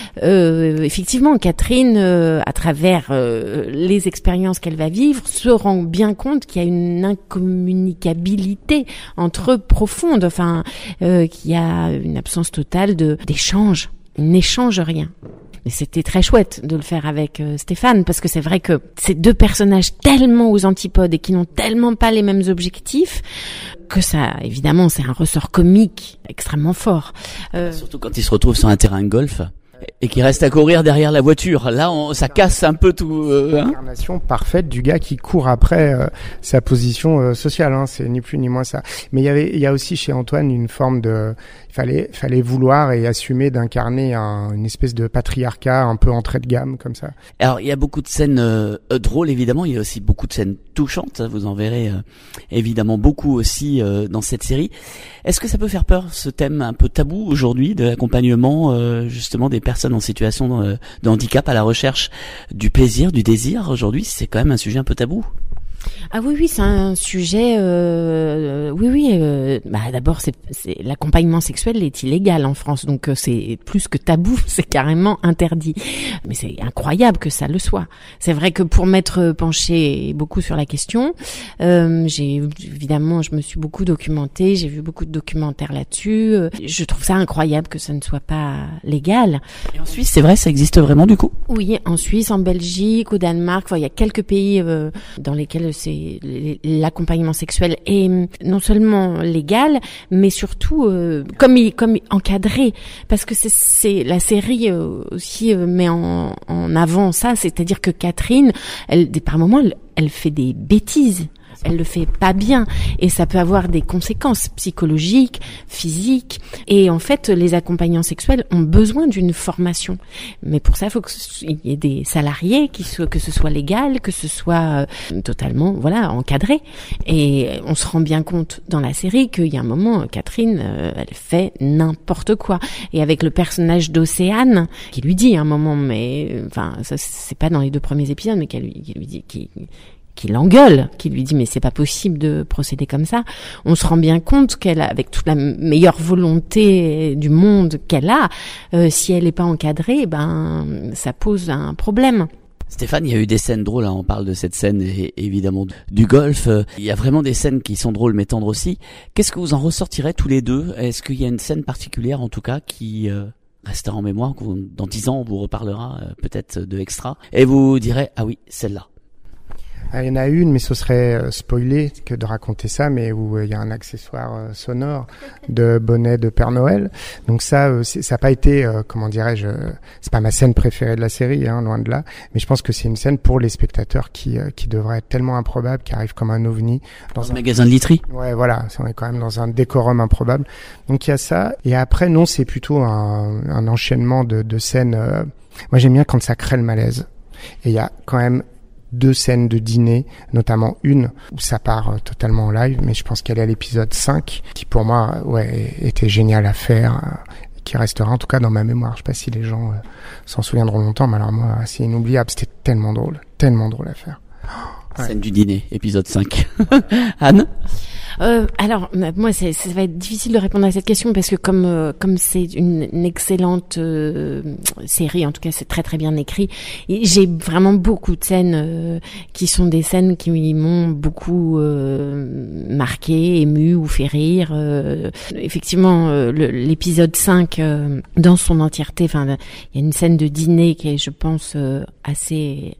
Euh, effectivement, Catherine, euh, à travers euh, les expériences qu'elle va vivre, se rend bien compte qu'il y a une incommunicabilité entre eux profonde, enfin, euh, qu'il y a une absence totale de d'échange. Ils n'échangent rien. Et c'était très chouette de le faire avec euh, Stéphane, parce que c'est vrai que ces deux personnages tellement aux antipodes et qui n'ont tellement pas les mêmes objectifs que ça, évidemment, c'est un ressort comique extrêmement fort. Euh... Surtout quand ils se retrouvent sur un terrain de golf et qui reste à courir derrière la voiture. Là, on, ça casse un peu tout. Euh, hein. L'incarnation parfaite du gars qui court après euh, sa position euh, sociale. Hein, c'est ni plus ni moins ça. Mais il y avait, il y a aussi chez Antoine une forme de, il fallait, fallait vouloir et assumer d'incarner un, une espèce de patriarcat un peu entrée de gamme comme ça. Alors, il y a beaucoup de scènes euh, drôles, évidemment. Il y a aussi beaucoup de scènes touchantes. Vous en verrez euh, évidemment beaucoup aussi euh, dans cette série. Est-ce que ça peut faire peur, ce thème un peu tabou aujourd'hui de l'accompagnement euh, justement des personnes en situation de, de handicap à la recherche du plaisir, du désir? Aujourd'hui, c'est quand même un sujet un peu tabou. Ah oui, oui, c'est un sujet. Euh, oui, oui. Euh, bah d'abord, c'est, c'est l'accompagnement sexuel est illégal en France, donc euh, c'est plus que tabou, c'est carrément interdit. Mais c'est incroyable que ça le soit. C'est vrai que pour m'être penchée beaucoup sur la question, euh, j'ai évidemment, je me suis beaucoup documentée, j'ai vu beaucoup de documentaires là-dessus. Je trouve ça incroyable que ça ne soit pas légal. Et en Suisse, c'est vrai, ça existe vraiment du coup? Oui, en Suisse, en Belgique, au Danemark. Enfin, il y a quelques pays euh, dans lesquels c'est l'accompagnement sexuel est non seulement légal, mais surtout euh, comme comme encadré, parce que c'est, c'est la série euh, aussi euh, met en, en avant ça, c'est-à-dire que Catherine, elle, par moments, elle, elle fait des bêtises. Elle le fait pas bien et ça peut avoir des conséquences psychologiques, physiques. Et en fait, les accompagnants sexuels ont besoin d'une formation. Mais pour ça, il faut qu'il y ait des salariés, qui soient, que ce soit légal, que ce soit euh, totalement, voilà, encadré. Et on se rend bien compte dans la série qu'il y a un moment, Catherine, euh, elle fait n'importe quoi. Et avec le personnage d'Océane, qui lui dit à un moment, mais enfin, ça c'est pas dans les deux premiers épisodes, mais qu'elle lui, qui lui dit, qui qui l'engueule, qui lui dit mais c'est pas possible de procéder comme ça. On se rend bien compte qu'elle, avec toute la meilleure volonté du monde qu'elle a, euh, si elle est pas encadrée, ben ça pose un problème. Stéphane, il y a eu des scènes drôles, hein, on parle de cette scène et évidemment du golf. Il y a vraiment des scènes qui sont drôles mais tendres aussi. Qu'est-ce que vous en ressortirez tous les deux? Est-ce qu'il y a une scène particulière en tout cas qui euh, restera en mémoire, dans dix ans on vous reparlera euh, peut-être de Extra et vous direz ah oui, celle-là? Il y en a une, mais ce serait euh, spoiler que de raconter ça, mais où il euh, y a un accessoire euh, sonore de bonnet de Père Noël. Donc ça, euh, c'est, ça n'a pas été, euh, comment dirais-je, euh, c'est pas ma scène préférée de la série, hein, loin de là. Mais je pense que c'est une scène pour les spectateurs qui euh, qui devrait être tellement improbable, qui arrive comme un ovni dans un magasin de literie. Ouais, voilà, on est quand même dans un décorum improbable. Donc il y a ça. Et après, non, c'est plutôt un, un enchaînement de, de scènes. Euh... Moi, j'aime bien quand ça crée le malaise. Et il y a quand même deux scènes de dîner, notamment une où ça part euh, totalement en live, mais je pense qu'elle est à l'épisode cinq, qui pour moi ouais, était génial à faire, euh, qui restera en tout cas dans ma mémoire. Je sais pas si les gens euh, s'en souviendront longtemps, mais alors moi, c'est inoubliable, c'était tellement drôle, tellement drôle à faire. Ouais. Scène du dîner, épisode cinq. Anne? Euh, alors moi c'est, ça va être difficile de répondre à cette question parce que comme euh, comme c'est une, une excellente euh, série, en tout cas c'est très très bien écrit, et j'ai vraiment beaucoup de scènes euh, qui sont des scènes qui m'ont beaucoup euh, marqué, ému ou fait rire. Euh, effectivement euh, le, l'épisode cinq euh, dans son entièreté, enfin il y a une scène de dîner qui est je pense euh, assez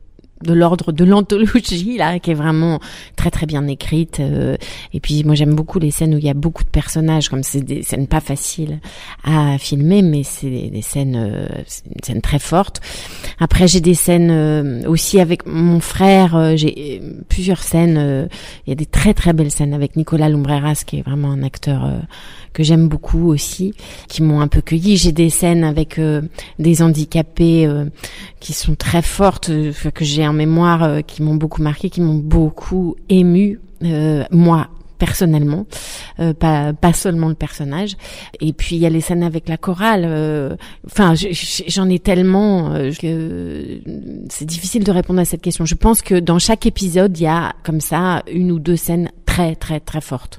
de l'ordre de l'anthologie là, qui est vraiment très très bien écrite. Euh, et puis moi j'aime beaucoup les scènes où il y a beaucoup de personnages, comme c'est des scènes pas faciles à filmer, mais c'est des, des scènes, euh, c'est une scène très forte. Après j'ai des scènes euh, aussi avec mon frère. Euh, j'ai plusieurs scènes. Euh, il y a des très très belles scènes avec Nicolas Lumbreras, qui est vraiment un acteur euh, que j'aime beaucoup aussi, qui m'ont un peu cueilli. J'ai des scènes avec euh, des handicapés euh, qui sont très fortes, euh, que j'ai en mémoire, euh, qui m'ont beaucoup marqué, qui m'ont beaucoup ému, euh, moi personnellement, euh, pas pas seulement le personnage. Et puis il y a les scènes avec la chorale. Euh, enfin, j'en ai tellement euh, que c'est difficile de répondre à cette question. Je pense que dans chaque épisode, il y a comme ça une ou deux scènes très très très fortes.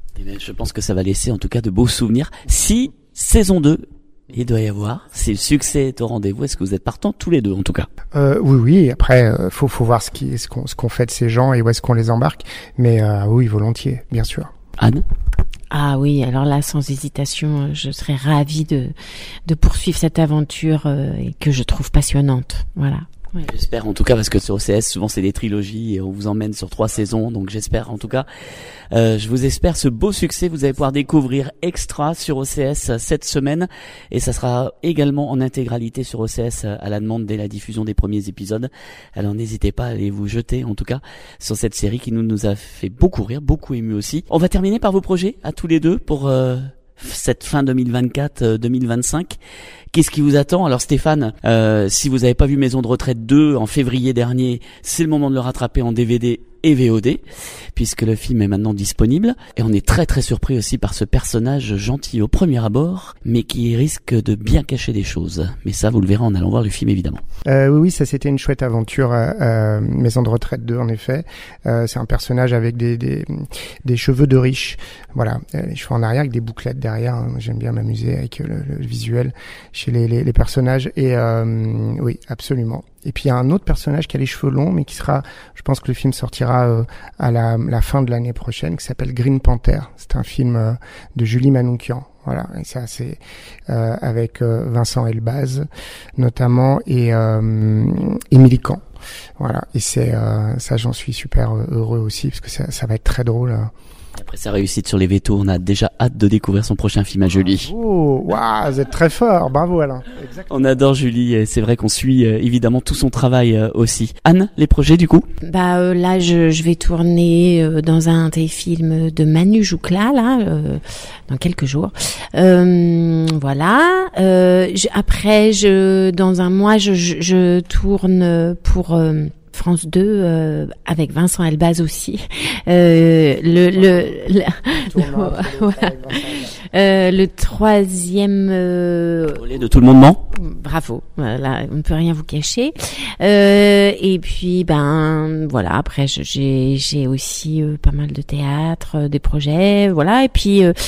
Je pense que ça va laisser en tout cas de beaux souvenirs. Si saison deux, il doit y avoir, si le succès est au rendez-vous, est-ce que vous êtes partants tous les deux en tout cas? euh, Oui, oui. Après, euh, faut faut voir ce qui, ce qu'on, ce qu'on fait de ces gens et où est-ce qu'on les embarque. Mais euh, oui, volontiers, bien sûr. Anne? Ah oui, alors là, sans hésitation, je serais ravie de de poursuivre cette aventure euh, et que je trouve passionnante. Voilà. Oui. J'espère en tout cas, parce que sur O C S souvent c'est des trilogies et on vous emmène sur trois saisons, donc j'espère en tout cas, euh, je vous espère ce beau succès. Vous allez pouvoir découvrir Extra sur O C S cette semaine et ça sera également en intégralité sur O C S à la demande dès la diffusion des premiers épisodes. Alors n'hésitez pas à aller vous jeter en tout cas sur cette série qui nous, nous a fait beaucoup rire, beaucoup ému aussi. On va terminer par vos projets à tous les deux pour euh, cette fin deux mille vingt-quatre deux mille vingt-cinq. Qu'est-ce qui vous attend? Alors Stéphane, euh, si vous n'avez pas vu Maison de retraite deux en février dernier, c'est le moment de le rattraper en D V D et V O D, puisque le film est maintenant disponible. Et on est très très surpris aussi par ce personnage gentil au premier abord, mais qui risque de bien cacher des choses. Mais ça, vous le verrez en allant voir le film, évidemment. Euh, oui, oui, ça c'était une chouette aventure. Euh, euh, Maison de retraite deux, en effet. Euh, c'est un personnage avec des, des, des cheveux de riche. Voilà, euh, les cheveux en arrière avec des bouclettes derrière. Hein. J'aime bien m'amuser avec le, le visuel chez les, les, les personnages. Et euh, oui, absolument. Et puis il y a un autre personnage qui a les cheveux longs, mais qui sera, je pense que le film sortira euh, à la, la fin de l'année prochaine, qui s'appelle Green Panther. C'est un film euh, de Julie Manoukian. Voilà, et ça c'est euh, avec euh, Vincent Elbaz notamment et euh, Émilie Kahn. Voilà, et c'est euh, ça, j'en suis super heureux aussi parce que ça, ça va être très drôle. Après sa réussite sur les vétos, on a déjà hâte de découvrir son prochain film à Julie. Oh, waouh, vous êtes très fort, bravo Alain. Exactement. On adore Julie et c'est vrai qu'on suit euh, évidemment tout son travail euh, aussi. Anne, les projets du coup? Bah euh, là, je, je vais tourner euh, dans un téléfilm de Manu Joukla là, euh, dans quelques jours. Euh, voilà. Euh, je, après, je dans un mois, je, je, je tourne pour euh, France deux euh, avec Vincent Elbaz aussi. Euh, le le, le, le voilà. euh, le troisième euh, volet de Tout le monde ment. Bravo. Voilà, on ne peut rien vous cacher. Euh, et puis ben voilà. Après j'ai j'ai aussi euh, pas mal de théâtre, euh, des projets, voilà. Et puis euh,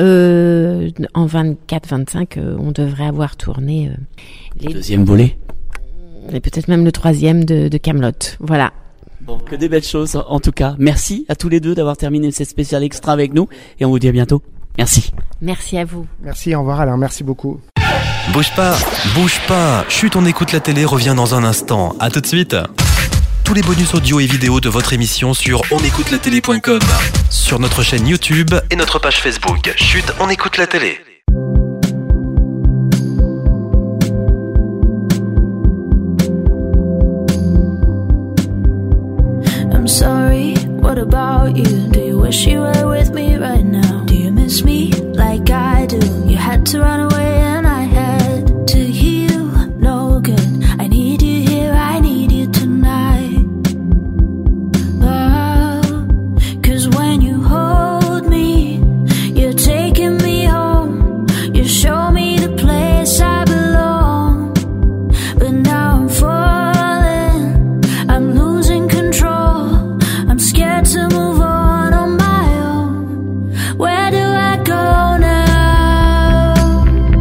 euh, en vingt-quatre vingt-cinq, euh, on devrait avoir tourné euh, les deuxième volet. Et peut-être même le troisième de, de Kaamelott. Voilà. Bon, que des belles choses en tout cas. Merci à tous les deux d'avoir terminé cette spéciale extra avec nous et on vous dit à bientôt. Merci. Merci à vous. Merci, au revoir Alain, merci beaucoup. Bouge pas, bouge pas. Chut, on écoute la télé revient dans un instant. À tout de suite. Tous les bonus audio et vidéo de votre émission sur onécoutelatélé point com, sur notre chaîne YouTube et notre page Facebook. Chut, on écoute la télé. I'm sorry, what about you? Do you wish you were with me right now? Do you miss me like I do? You had to run away and I had to heal. No good, I need you here, I need you tonight. Oh, 'cause when you hold me, you're taking me home. You show me the place I belong. But now I'm falling, I'm losing control. I'm scared to move on on my own. Where do I go now?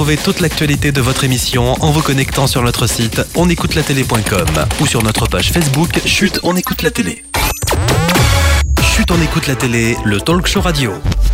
Retrouvez toute l'actualité de votre émission en vous connectant sur notre site on écoute la télé point com ou sur notre page Facebook Chut, on écoute la télé. Chut, on écoute la télé, le talk show radio.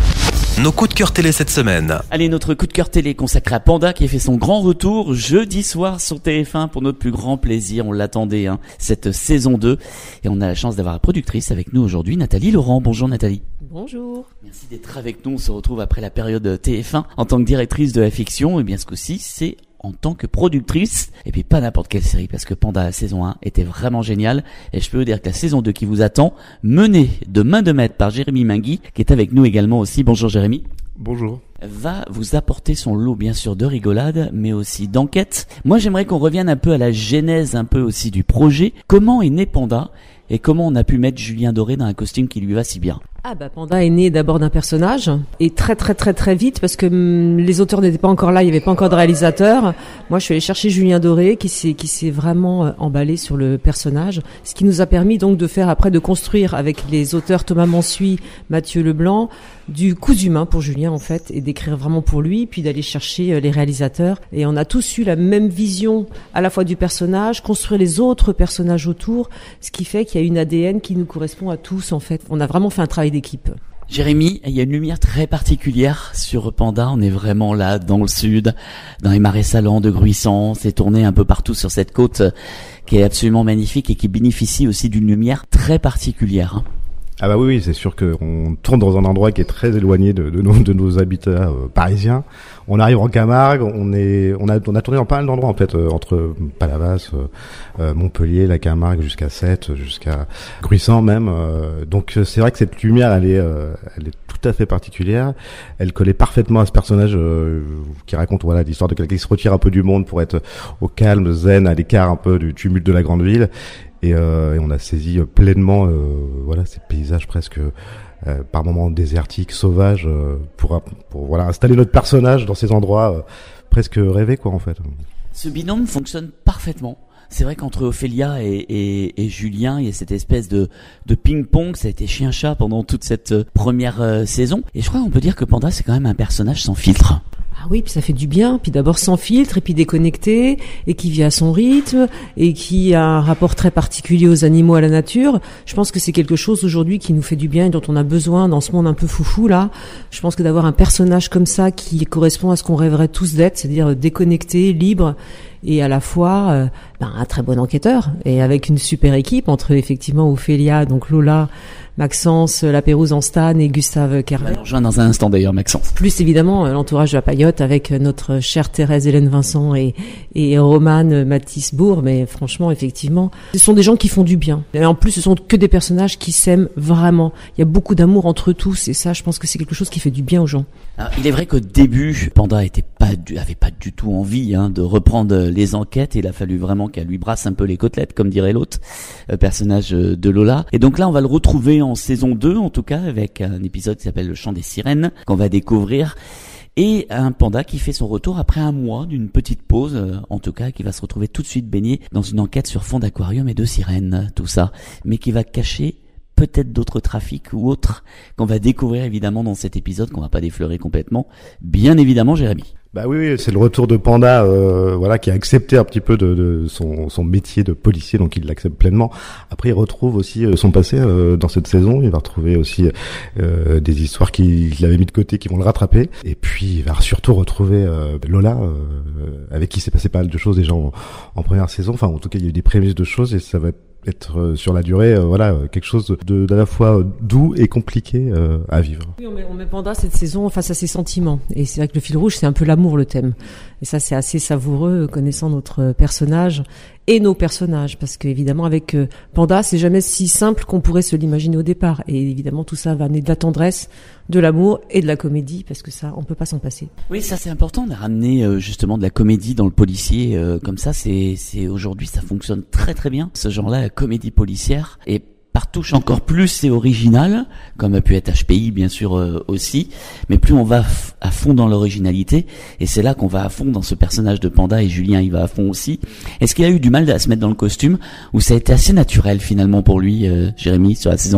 Nos coups de cœur télé cette semaine. Allez, notre coup de cœur télé consacré à Panda qui a fait son grand retour jeudi soir sur T F un pour notre plus grand plaisir. On l'attendait, hein, cette saison deux. Et on a la chance d'avoir la productrice avec nous aujourd'hui, Nathalie Laurent. Bonjour Nathalie. Bonjour. Merci d'être avec nous. On se retrouve après la période T F un en tant que directrice de la fiction. Et bien ce coup-ci, c'est en tant que productrice, et puis pas n'importe quelle série, parce que Panda, la saison un, était vraiment géniale, et je peux vous dire que la saison deux qui vous attend, menée de main de maître par Jérémy Mingui, qui est avec nous également aussi. Bonjour Jérémy. Bonjour. Va vous apporter son lot bien sûr de rigolade, mais aussi d'enquête. Moi j'aimerais qu'on revienne un peu à la genèse, un peu aussi du projet. Comment est né Panda, et comment on a pu mettre Julien Doré dans un costume qui lui va si bien? Ah bah Panda est né d'abord d'un personnage et très très très très vite parce que hum, les auteurs n'étaient pas encore là, il n'y avait pas encore de réalisateur. Moi je suis allée chercher Julien Doré qui s'est qui s'est vraiment euh, emballé sur le personnage, ce qui nous a permis donc de faire après de construire avec les auteurs Thomas Mansuy, Mathieu Leblanc du cousu main pour Julien en fait et d'écrire vraiment pour lui, puis d'aller chercher euh, les réalisateurs et on a tous eu la même vision à la fois du personnage, construire les autres personnages autour, ce qui fait qu'il y a une A D N qui nous correspond à tous en fait. On a vraiment fait un travail d'équipe. Jérémy, il y a une lumière très particulière sur Panda. On est vraiment là, dans le sud, dans les marais salants de Gruissant. C'est tourné un peu partout sur cette côte qui est absolument magnifique et qui bénéficie aussi d'une lumière très particulière. Ah bah oui, oui, c'est sûr qu'on tourne dans un endroit qui est très éloigné de, de, nos, de nos habitats euh, parisiens. On arrive en Camargue, on est, on a, on a tourné dans pas mal d'endroits en fait, euh, entre Palavas, euh, Montpellier, la Camargue, jusqu'à Sète, jusqu'à Gruissant même. Euh, donc c'est vrai que cette lumière, elle est, euh, elle est tout à fait particulière. Elle collait parfaitement à ce personnage euh, qui raconte voilà l'histoire de quelqu'un qui se retire un peu du monde pour être au calme, zen, à l'écart un peu du tumulte de la grande ville. Et, euh, et on a saisi pleinement euh, voilà ces paysages presque euh, par moments désertiques, sauvages, euh, pour, pour voilà installer notre personnage dans ces endroits euh, presque rêvés quoi en fait. Ce binôme fonctionne parfaitement. C'est vrai qu'entre Ophélia et, et, et Julien, il y a cette espèce de, de ping-pong. Ça a été chien-chat pendant toute cette première euh, saison. Et je crois qu'on peut dire que Panda, c'est quand même un personnage sans filtre. Ah oui, puis ça fait du bien, puis d'abord sans filtre, et puis déconnecté, et qui vit à son rythme, et qui a un rapport très particulier aux animaux, à la nature. Je pense que c'est quelque chose aujourd'hui qui nous fait du bien et dont on a besoin dans ce monde un peu foufou là. Je pense que d'avoir un personnage comme ça qui correspond à ce qu'on rêverait tous d'être, c'est-à-dire déconnecté, libre, et à la fois euh, ben, un très bon enquêteur, et avec une super équipe entre effectivement Ophélia, donc Lola, Maxence Lapérouse en Stan et Gustave Kerber. On rejoint dans un instant d'ailleurs Maxence. Plus évidemment l'entourage de la Paillote avec notre chère Thérèse Hélène Vincent et, et Romane Mathis Bourg. Mais franchement, effectivement, ce sont des gens qui font du bien. Et en plus, ce sont que des personnages qui s'aiment vraiment. Il y a beaucoup d'amour entre eux tous et ça, je pense que c'est quelque chose qui fait du bien aux gens. Alors, il est vrai qu'au début, Panda était pas du, avait pas du tout envie hein, de reprendre les enquêtes. Il a fallu vraiment qu'elle lui brasse un peu les côtelettes, comme dirait l'autre euh, personnage de Lola. Et donc là, on va le retrouver en saison deux, en tout cas, avec un épisode qui s'appelle Le Chant des Sirènes, qu'on va découvrir. Et un Panda qui fait son retour après un mois d'une petite pause, euh, en tout cas, qui va se retrouver tout de suite baigné dans une enquête sur fond d'aquarium et de sirènes, tout ça. Mais qui va cacher peut-être d'autres trafics ou autres qu'on va découvrir évidemment dans cet épisode, qu'on va pas défleurer complètement. Bien évidemment, Jérémy. Bah oui, oui, c'est le retour de Panda, euh, voilà, qui a accepté un petit peu de, de son, son métier de policier, donc il l'accepte pleinement. Après, il retrouve aussi euh, son passé euh, dans cette saison. Il va retrouver aussi euh, des histoires qu'il, qu'il avait mis de côté, qui vont le rattraper. Et puis, il va surtout retrouver euh, Lola, euh, avec qui s'est passé pas mal de choses déjà en, en première saison. Enfin, en tout cas, il y a eu des prémices de choses et ça va être euh, sur la durée, euh, voilà, euh, quelque chose de, de à la fois doux et compliqué euh, à vivre. Oui, on met, on met Panda cette saison face à ses sentiments. Et c'est vrai que le fil rouge, c'est un peu l'amour, le thème. Et ça, c'est assez savoureux, connaissant notre personnage et nos personnages. Parce qu'évidemment, avec euh, Panda, c'est jamais si simple qu'on pourrait se l'imaginer au départ. Et évidemment, tout ça va amener de la tendresse, de l'amour et de la comédie, parce que ça, on peut pas s'en passer. Oui, ça c'est important de ramener euh, justement de la comédie dans le policier. Euh, comme ça, c'est, c'est aujourd'hui, ça fonctionne très très bien. Ce genre-là, la comédie policière. Et par touche encore plus c'est original, comme a pu être H P I bien sûr euh, aussi, mais plus on va f- à fond dans l'originalité, et c'est là qu'on va à fond dans ce personnage de Panda, et Julien il va à fond aussi. Est-ce qu'il a eu du mal à se mettre dans le costume, ou ça a été assez naturel finalement pour lui, euh, Jérémy, sur la saison un?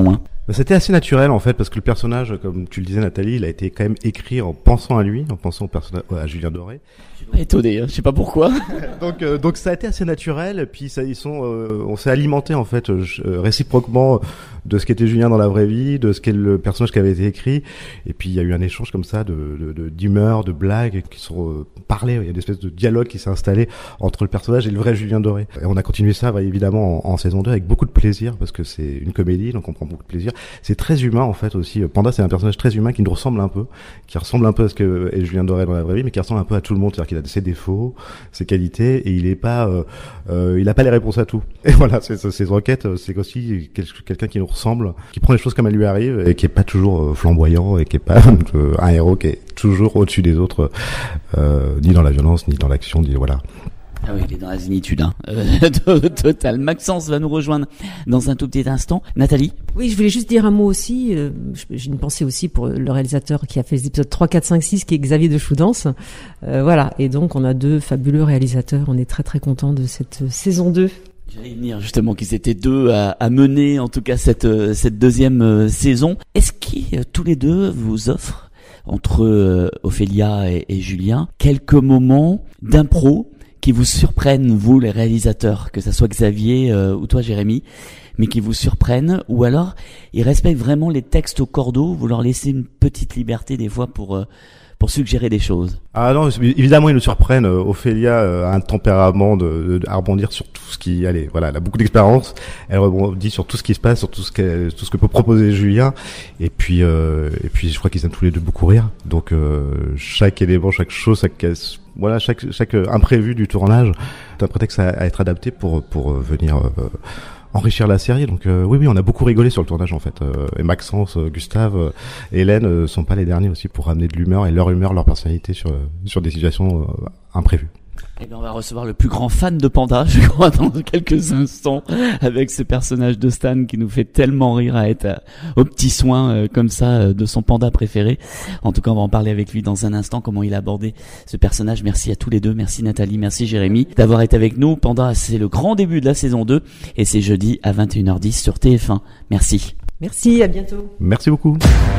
C'était assez naturel en fait parce que le personnage, comme tu le disais Nathalie, il a été quand même écrit en pensant à lui, en pensant au personnage, à Julien Doré. Je suis pas étonné, hein, je sais pas pourquoi. donc euh, donc ça a été assez naturel. Et puis ça, ils sont, euh, on s'est alimenté en fait euh, réciproquement de ce qu'était Julien dans la vraie vie, de ce qu'est le personnage qui avait été écrit. Et puis il y a eu un échange comme ça de, de, de d'humeur, de blagues qui sont euh, parlées. Il y a une espèce de dialogue qui s'est installé entre le personnage et le vrai Julien Doré. Et on a continué ça bah, évidemment en, en saison deux avec beaucoup de plaisir parce que c'est une comédie, donc on prend beaucoup de plaisir. C'est très humain en fait aussi. Panda, c'est un personnage très humain qui nous ressemble un peu, qui ressemble un peu à ce que est Julien Doré dans la vraie vie, mais qui ressemble un peu à tout le monde. C'est-à-dire qu'il a ses défauts, ses qualités, et il est pas, euh, euh, il a pas les réponses à tout. Et voilà, c'est, c'est, ses enquêtes, c'est aussi quelqu'un qui nous ressemble, qui prend les choses comme elles lui arrivent et qui est pas toujours flamboyant et qui est pas euh, un héros qui est toujours au-dessus des autres, euh, ni dans la violence, ni dans l'action, ni voilà. Ah oui, il est dans la zénitude, hein. Euh, total. Maxence va nous rejoindre dans un tout petit instant. Nathalie? Oui, je voulais juste dire un mot aussi. Euh, j'ai une pensée aussi pour le réalisateur qui a fait les épisodes trois, quatre, cinq, six, qui est Xavier de Choudance. Euh, voilà. Et donc, on a deux fabuleux réalisateurs. On est très, très contents de cette saison deux. J'allais venir justement qu'ils étaient deux à, à mener, en tout cas, cette, cette deuxième euh, saison. Est-ce qu'ils, euh, tous les deux, vous offrent, entre euh, Ophélia et, et Julien, quelques moments d'impro qui vous surprennent, vous les réalisateurs, que ça soit Xavier euh, ou toi Jérémy, mais qui vous surprennent, ou alors ils respectent vraiment les textes au cordeau, vous leur laissez une petite liberté des fois pour euh, pour suggérer des choses. Ah non, évidemment ils nous surprennent. Ophélia a un tempérament de, de, de à rebondir sur tout ce qui, allez, voilà, elle a beaucoup d'expérience. Elle rebondit sur tout ce qui se passe, sur tout ce que tout ce que peut proposer Julien. Et puis euh, et puis je crois qu'ils aiment tous les deux beaucoup rire. Donc euh, chaque élément, chaque chose, chaque voilà, chaque chaque imprévu du tournage, c'est un prétexte à, à être adapté pour pour venir euh, enrichir la série. Donc euh, oui oui, on a beaucoup rigolé sur le tournage en fait. Euh, et Maxence, euh, Gustave, euh, et Hélène euh, sont pas les derniers aussi pour ramener de l'humeur et leur humeur, leur personnalité sur sur des situations euh, imprévues. Eh bien, on va recevoir le plus grand fan de Panda, je crois, dans quelques instants, avec ce personnage de Stan qui nous fait tellement rire à être à, aux petits soins euh, comme ça euh, de son panda préféré. En tout cas, on va en parler avec lui dans un instant, comment il a abordé ce personnage. Merci à tous les deux, merci Nathalie, merci Jérémy d'avoir été avec nous. Panda, c'est le grand début de la saison deux et c'est jeudi à vingt et une heures dix sur T F un. Merci. Merci, à bientôt. Merci beaucoup.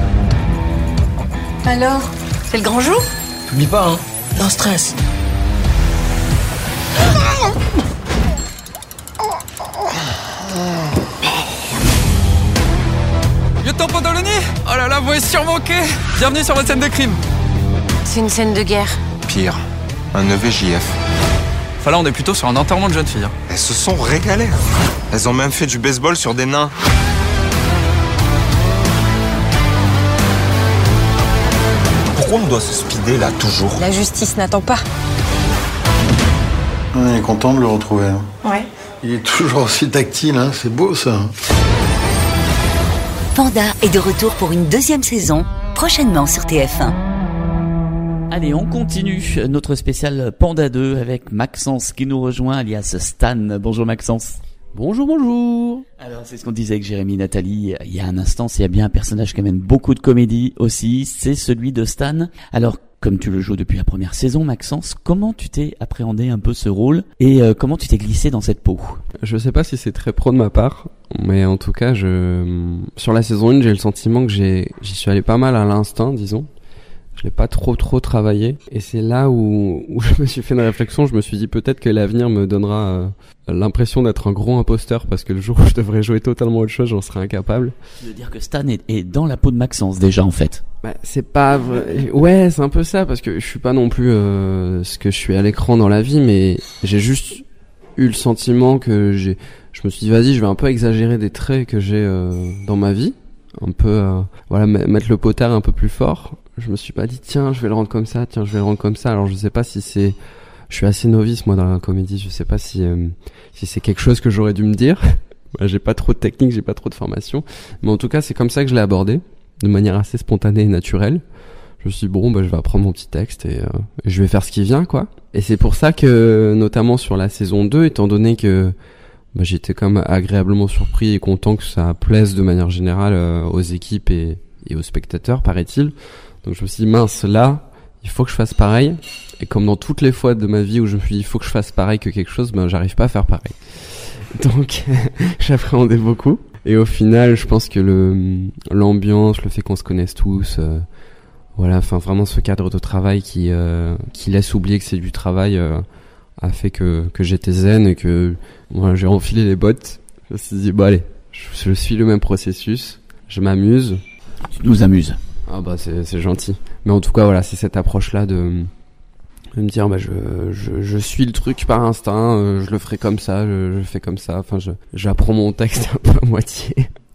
Alors, c'est le grand jour? N'oublie pas, hein, non stress. Lieutenant Pandoloni? Oh là là, vous êtes surmanqué. Bienvenue sur votre scène de crime. C'est une scène de guerre. Pire, un E V J F. Enfin là, on est plutôt sur un enterrement de jeune fille. Elles se sont régalées. Elles ont même fait du baseball sur des nains. Pourquoi on doit se speeder là, toujours? La justice n'attend pas. On est content de le retrouver. Hein. Ouais. Il est toujours aussi tactile, hein. C'est beau ça. Panda est de retour pour une deuxième saison, prochainement sur T F un. Allez, on continue notre spécial Panda deux avec Maxence qui nous rejoint, alias Stan. Bonjour Maxence. Bonjour, bonjour. Alors, c'est ce qu'on disait avec Jérémy, Nathalie, il y a un instant, s'il y a bien un personnage qui amène beaucoup de comédie aussi, c'est celui de Stan. Alors, comme tu le joues depuis la première saison, Maxence, comment tu t'es appréhendé un peu ce rôle et euh, comment tu t'es glissé dans cette peau? Je sais pas si c'est très pro de ma part, mais en tout cas, je sur la saison un, j'ai le sentiment que j'ai j'y suis allé pas mal à l'instinct, disons. Je l'ai pas trop trop travaillé et c'est là où, où je me suis fait une réflexion. Je me suis dit peut-être que l'avenir me donnera euh, l'impression d'être un gros imposteur parce que le jour où je devrais jouer totalement autre chose, j'en serais incapable. Tu veux dire que Stan est, est dans la peau de Maxence déjà en fait? Bah, c'est pas vrai. Ouais, c'est un peu ça parce que je suis pas non plus euh, ce que je suis à l'écran dans la vie, mais j'ai juste eu le sentiment que j'ai. Je me suis dit vas-y, je vais un peu exagérer des traits que j'ai euh, dans ma vie, un peu euh, voilà m- mettre le potard un peu plus fort. Je me suis pas dit tiens je vais le rendre comme ça, tiens je vais le rendre comme ça. Alors je sais pas si c'est, je suis assez novice moi dans la comédie, je sais pas si euh, si c'est quelque chose que j'aurais dû me dire. Bah, j'ai pas trop de technique, j'ai pas trop de formation, mais en tout cas c'est comme ça que je l'ai abordé, de manière assez spontanée et naturelle. Je me suis dit bon bah je vais apprendre mon petit texte et, euh, et je vais faire ce qui vient quoi. Et c'est pour ça que notamment sur la saison deux, étant donné que bah, j'étais quand même agréablement surpris et content que ça plaise de manière générale euh, aux équipes et, et aux spectateurs paraît-il. Donc je me suis dit mince là il faut que je fasse pareil, et comme dans toutes les fois de ma vie où je me suis dit il faut que je fasse pareil que quelque chose, ben j'arrive pas à faire pareil. Donc j'appréhendais beaucoup Et au final, je pense que le l'ambiance, le fait qu'on se connaisse tous, euh, voilà, enfin vraiment ce cadre de travail qui euh, qui laisse oublier que c'est du travail, euh, a fait que que j'étais zen et que voilà, j'ai enfilé les bottes. Je me suis dit bah allez, je, je suis le même processus, je m'amuse. Tu nous amuses. Ah bah c'est c'est gentil. Mais en tout cas voilà, c'est cette approche là de de me dire bah je je je suis le truc par instinct, euh, je le ferai comme ça, je, je fais comme ça, enfin je j'apprends mon texte un peu à moitié.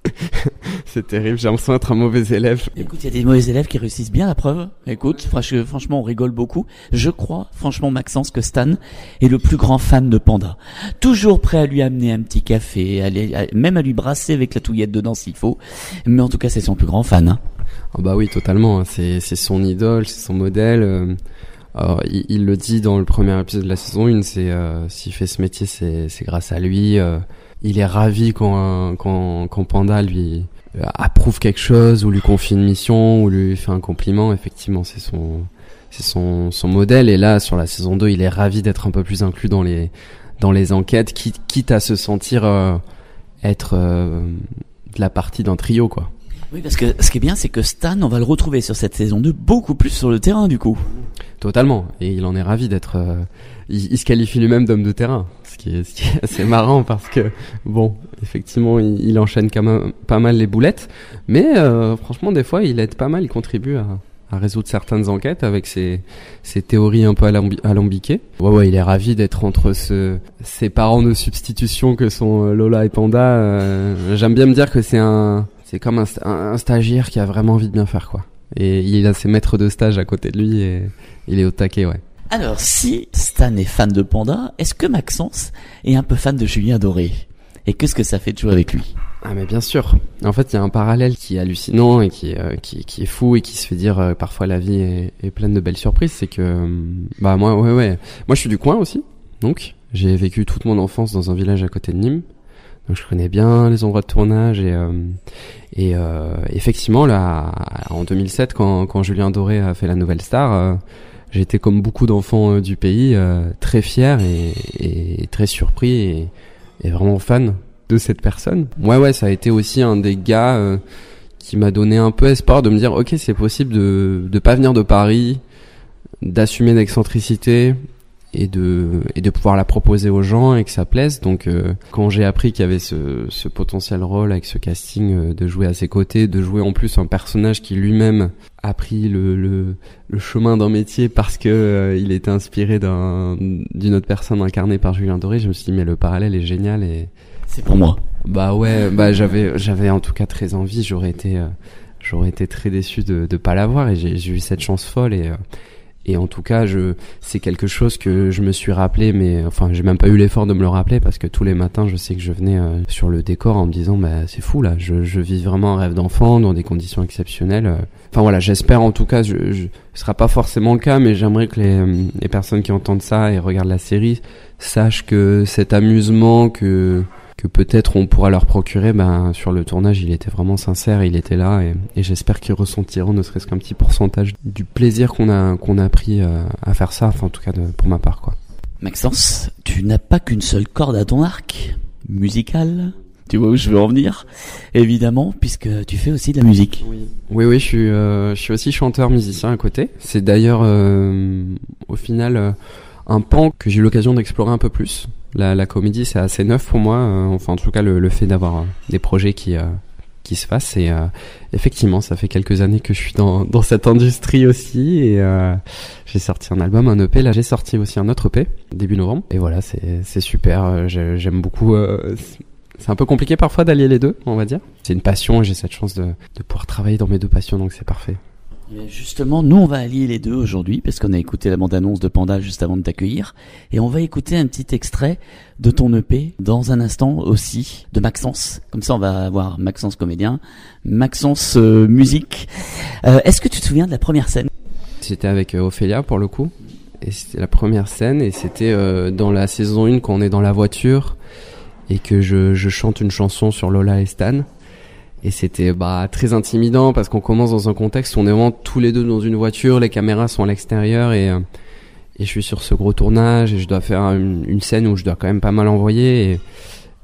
C'est terrible, j'ai l'impression d'être un mauvais élève. Écoute, il y a des mauvais élèves qui réussissent bien la preuve. Écoute, franch- franchement, on rigole beaucoup. Je crois, franchement, Maxence, que Stan est le plus grand fan de Panda. Toujours prêt à lui amener un petit café, à aller- à- même à lui brasser avec la touillette dedans s'il faut. Mais en tout cas, c'est son plus grand fan. Hein. Oh bah oui, totalement. C'est c'est son idole, c'est son modèle. Euh, alors, il, il le dit dans le premier épisode de la saison un, c'est euh, s'il fait ce métier, c'est c'est grâce à lui. Euh, il est ravi quand quand quand Panda lui approuve quelque chose ou lui confie une mission ou lui fait un compliment. Effectivement, c'est son c'est son son modèle. Et là, sur la saison deux, il est ravi d'être un peu plus inclus dans les dans les enquêtes, quitte, quitte à se sentir euh, être euh, de la partie d'un trio, quoi. Oui, parce que ce qui est bien, c'est que Stan, on va le retrouver sur cette saison deux beaucoup plus sur le terrain, du coup. Totalement. Et il en est ravi d'être... Euh, il, il se qualifie lui-même d'homme de terrain. Ce qui est, ce qui est assez marrant parce que, bon, effectivement, il, il enchaîne quand même pas mal les boulettes. Mais euh, franchement, des fois, il aide pas mal. Il contribue à, à résoudre certaines enquêtes avec ses, ses théories un peu alambi- alambiquées. Ouais, ouais, il est ravi d'être entre ce, ses parents de substitution que sont Lola et Panda. Euh, j'aime bien me dire que c'est un... C'est comme un, un, un stagiaire qui a vraiment envie de bien faire, quoi. Et il a ses maîtres de stage à côté de lui et il est au taquet, ouais. Alors, si Stan est fan de Panda, est-ce que Maxence est un peu fan de Julien Doré ? Et qu'est-ce que ça fait de jouer avec lui ? Ah mais bien sûr. En fait, il y a un parallèle qui est hallucinant et qui, euh, qui, qui est fou et qui se fait dire euh, parfois la vie est, est pleine de belles surprises. C'est que, euh, bah moi, ouais, ouais. Moi, je suis du coin aussi. Donc, j'ai vécu toute mon enfance dans un village à côté de Nîmes. Donc je connais bien les endroits de tournage et euh, et euh, effectivement là en deux mille sept quand quand Julien Doré a fait La Nouvelle Star, euh, j'étais comme beaucoup d'enfants euh, du pays euh, très fier et, et très surpris et, et vraiment fan de cette personne. Ouais ouais, ça a été aussi un des gars euh, qui m'a donné un peu espoir de me dire OK, c'est possible de de pas venir de Paris, d'assumer l'excentricité et de et de pouvoir la proposer aux gens et que ça plaise. Donc euh, quand j'ai appris qu'il y avait ce ce potentiel rôle avec ce casting, euh, de jouer à ses côtés, de jouer en plus un personnage qui lui-même a pris le le le chemin d'un métier parce que euh, il était inspiré d'un d'une autre personne incarnée par Julien Doré, je me suis dit mais le parallèle est génial et c'est pour moi. Bah ouais, bah j'avais j'avais en tout cas très envie, j'aurais été euh, j'aurais été très déçu de de pas l'avoir et j'ai j'ai eu cette chance folle et euh, Et en tout cas, je, c'est quelque chose que je me suis rappelé, mais enfin, j'ai même pas eu l'effort de me le rappeler parce que tous les matins, je sais que je venais euh, sur le décor en me disant, bah, c'est fou là, je, je vis vraiment un rêve d'enfant dans des conditions exceptionnelles. Enfin voilà, j'espère en tout cas, je, je, ce sera pas forcément le cas, mais j'aimerais que les, les personnes qui entendent ça et regardent la série sachent que cet amusement que que peut-être on pourra leur procurer, ben sur le tournage il était vraiment sincère, il était là et, et j'espère qu'ils ressentiront ne serait-ce qu'un petit pourcentage du plaisir qu'on a qu'on a pris euh, à faire ça, enfin en tout cas de, pour ma part quoi. Maxence, tu n'as pas qu'une seule corde à ton arc musical, tu vois où je veux en venir, évidemment, puisque tu fais aussi de la musique. Oui, oui, oui je suis euh, je suis aussi chanteur musicien à côté. C'est d'ailleurs euh, au final euh, un pan que j'ai eu l'occasion d'explorer un peu plus. La, la comédie, c'est assez neuf pour moi. Euh, enfin, en tout cas, le, le fait d'avoir euh, des projets qui euh, qui se fassent. Et euh, effectivement, ça fait quelques années que je suis dans dans cette industrie aussi. Et euh, j'ai sorti un album, un E P. Là, j'ai sorti aussi un autre E P début novembre. Et voilà, c'est c'est super. J'ai, j'aime beaucoup. Euh, c'est un peu compliqué parfois d'allier les deux, on va dire. C'est une passion et j'ai cette chance de de pouvoir travailler dans mes deux passions, donc c'est parfait. Justement, nous on va allier les deux aujourd'hui parce qu'on a écouté la bande-annonce de Panda juste avant de t'accueillir et on va écouter un petit extrait de ton E P dans un instant aussi de Maxence. Comme ça on va avoir Maxence comédien, Maxence euh, musique. Euh, est-ce que tu te souviens de la première scène ? C'était avec euh, Ophélia pour le coup et c'était la première scène et c'était euh, dans la saison un quand on est dans la voiture et que je, je chante une chanson sur Lola et Stan. Et c'était bah très intimidant parce qu'on commence dans un contexte où on est vraiment tous les deux dans une voiture, les caméras sont à l'extérieur et euh, et je suis sur ce gros tournage et je dois faire une, une scène où je dois quand même pas mal envoyer et,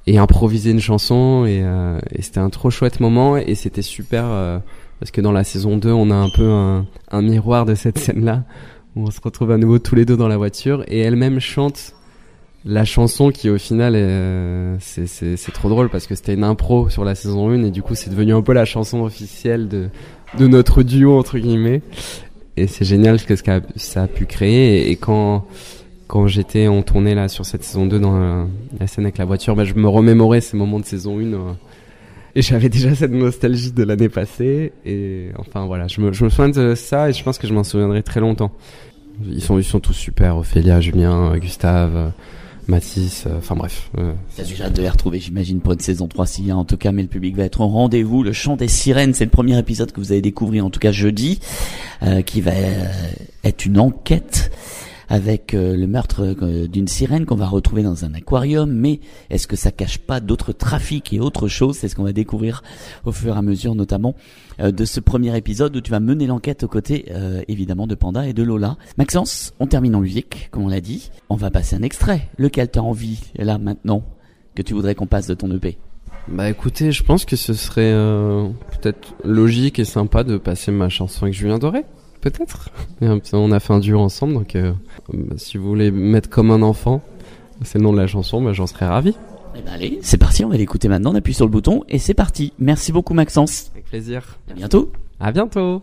et improviser une chanson et, euh, et c'était un trop chouette moment et c'était super euh, parce que dans la saison deux on a un peu un, un miroir de cette scène-là où on se retrouve à nouveau tous les deux dans la voiture et elle-même chante la chanson qui au final est, euh, c'est, c'est, c'est trop drôle parce que c'était une impro sur la saison un et du coup c'est devenu un peu la chanson officielle de, de notre duo entre guillemets et c'est génial ce que ça a pu créer et, et quand quand j'étais on tournait là sur cette saison deux dans la, la scène avec la voiture, bah, je me remémorais ces moments de saison un euh, et j'avais déjà cette nostalgie de l'année passée et enfin voilà, je me, je me souviens de ça et je pense que je m'en souviendrai très longtemps. Ils sont, ils sont tous super, Ophélia, Julien, Gustave, Mathis, enfin euh, bref. Euh, T'as déjà hâte de les retrouver, j'imagine, pour une saison trois s'il y a en tout cas, mais le public va être au rendez-vous. Le chant des sirènes, c'est le premier épisode que vous allez découvrir, en tout cas jeudi, euh, qui va euh, être une enquête avec euh, le meurtre euh, d'une sirène qu'on va retrouver dans un aquarium, mais est-ce que ça cache pas d'autres trafics et autres choses? C'est ce qu'on va découvrir au fur et à mesure, notamment euh, de ce premier épisode où tu vas mener l'enquête aux côtés, euh, évidemment, de Panda et de Lola. Maxence, on termine en musique, comme on l'a dit. On va passer un extrait. Lequel t'as envie, là, maintenant, que tu voudrais qu'on passe de ton E P? Bah écoutez, je pense que ce serait euh, peut-être logique et sympa de passer ma chanson avec Julien Doré. Peut-être. On a fait un duo ensemble, donc euh, si vous voulez mettre comme un enfant, c'est le nom de la chanson, bah, j'en serais ravi. Eh ben allez, c'est parti, on va l'écouter maintenant, on appuie sur le bouton et c'est parti. Merci beaucoup Maxence. Avec plaisir. À bientôt. À bientôt.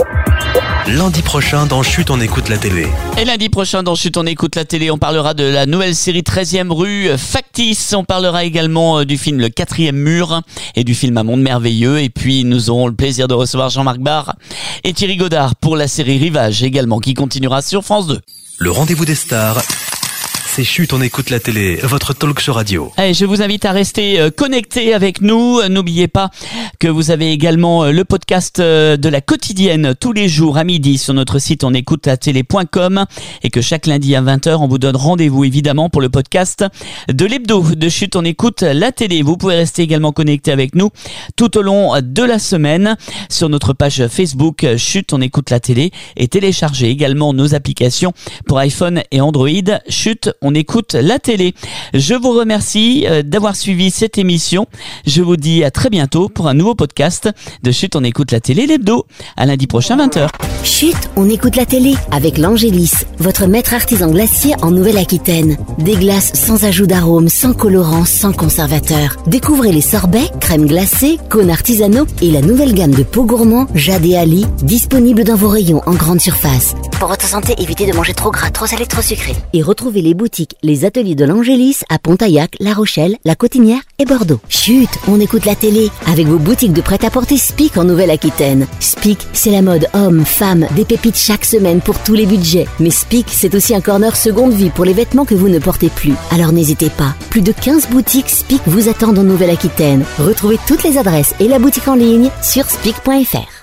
Lundi prochain dans Chut, on écoute la télé. Et lundi prochain dans Chut, on écoute la télé, on parlera de la nouvelle série treizième rue Factice, on parlera également du film Le Quatrième Mur et du film Un Monde Merveilleux, et puis nous aurons le plaisir de recevoir Jean-Marc Barr et Thierry Godard pour la série Rivage également, qui continuera sur France deux. Le rendez-vous des stars, c'est Chut, on écoute la télé, votre talk show radio. Allez, je vous invite à rester connectés avec nous. N'oubliez pas que vous avez également le podcast de la quotidienne tous les jours à midi sur notre site on écoute la télé point com et que chaque lundi à vingt heures, on vous donne rendez-vous évidemment pour le podcast de l'hebdo de Chut, on écoute la télé. Vous pouvez rester également connectés avec nous tout au long de la semaine sur notre page Facebook Chut, on écoute la télé et télécharger également nos applications pour iPhone et Android. Chut, on écoute la télé. Je vous remercie d'avoir suivi cette émission. Je vous dis à très bientôt pour un nouveau podcast de Chut, on écoute la télé, l'hebdo. À lundi prochain, vingt heures. Chut, on écoute la télé avec l'Angélis, votre maître artisan glacier en Nouvelle-Aquitaine. Des glaces sans ajout d'arôme, sans colorant, sans conservateur. Découvrez les sorbets, crèmes glacées, cônes artisanaux et la nouvelle gamme de pots gourmands Jade et Ali, disponible dans vos rayons en grande surface. Pour votre santé, évitez de manger trop gras, trop salé, trop sucré. Et retrouvez les boutiques Les Ateliers de l'Angélis à Pontaillac, La Rochelle, La Cotinière et Bordeaux. Chut, on écoute la télé avec vos boutiques de prêt-à-porter Spic en Nouvelle-Aquitaine. Spic, c'est la mode homme, femme, des pépites chaque semaine pour tous les budgets. Mais Spic, c'est aussi un corner seconde vie pour les vêtements que vous ne portez plus. Alors n'hésitez pas, plus de quinze boutiques Spic vous attendent en Nouvelle-Aquitaine. Retrouvez toutes les adresses et la boutique en ligne sur spic point f r.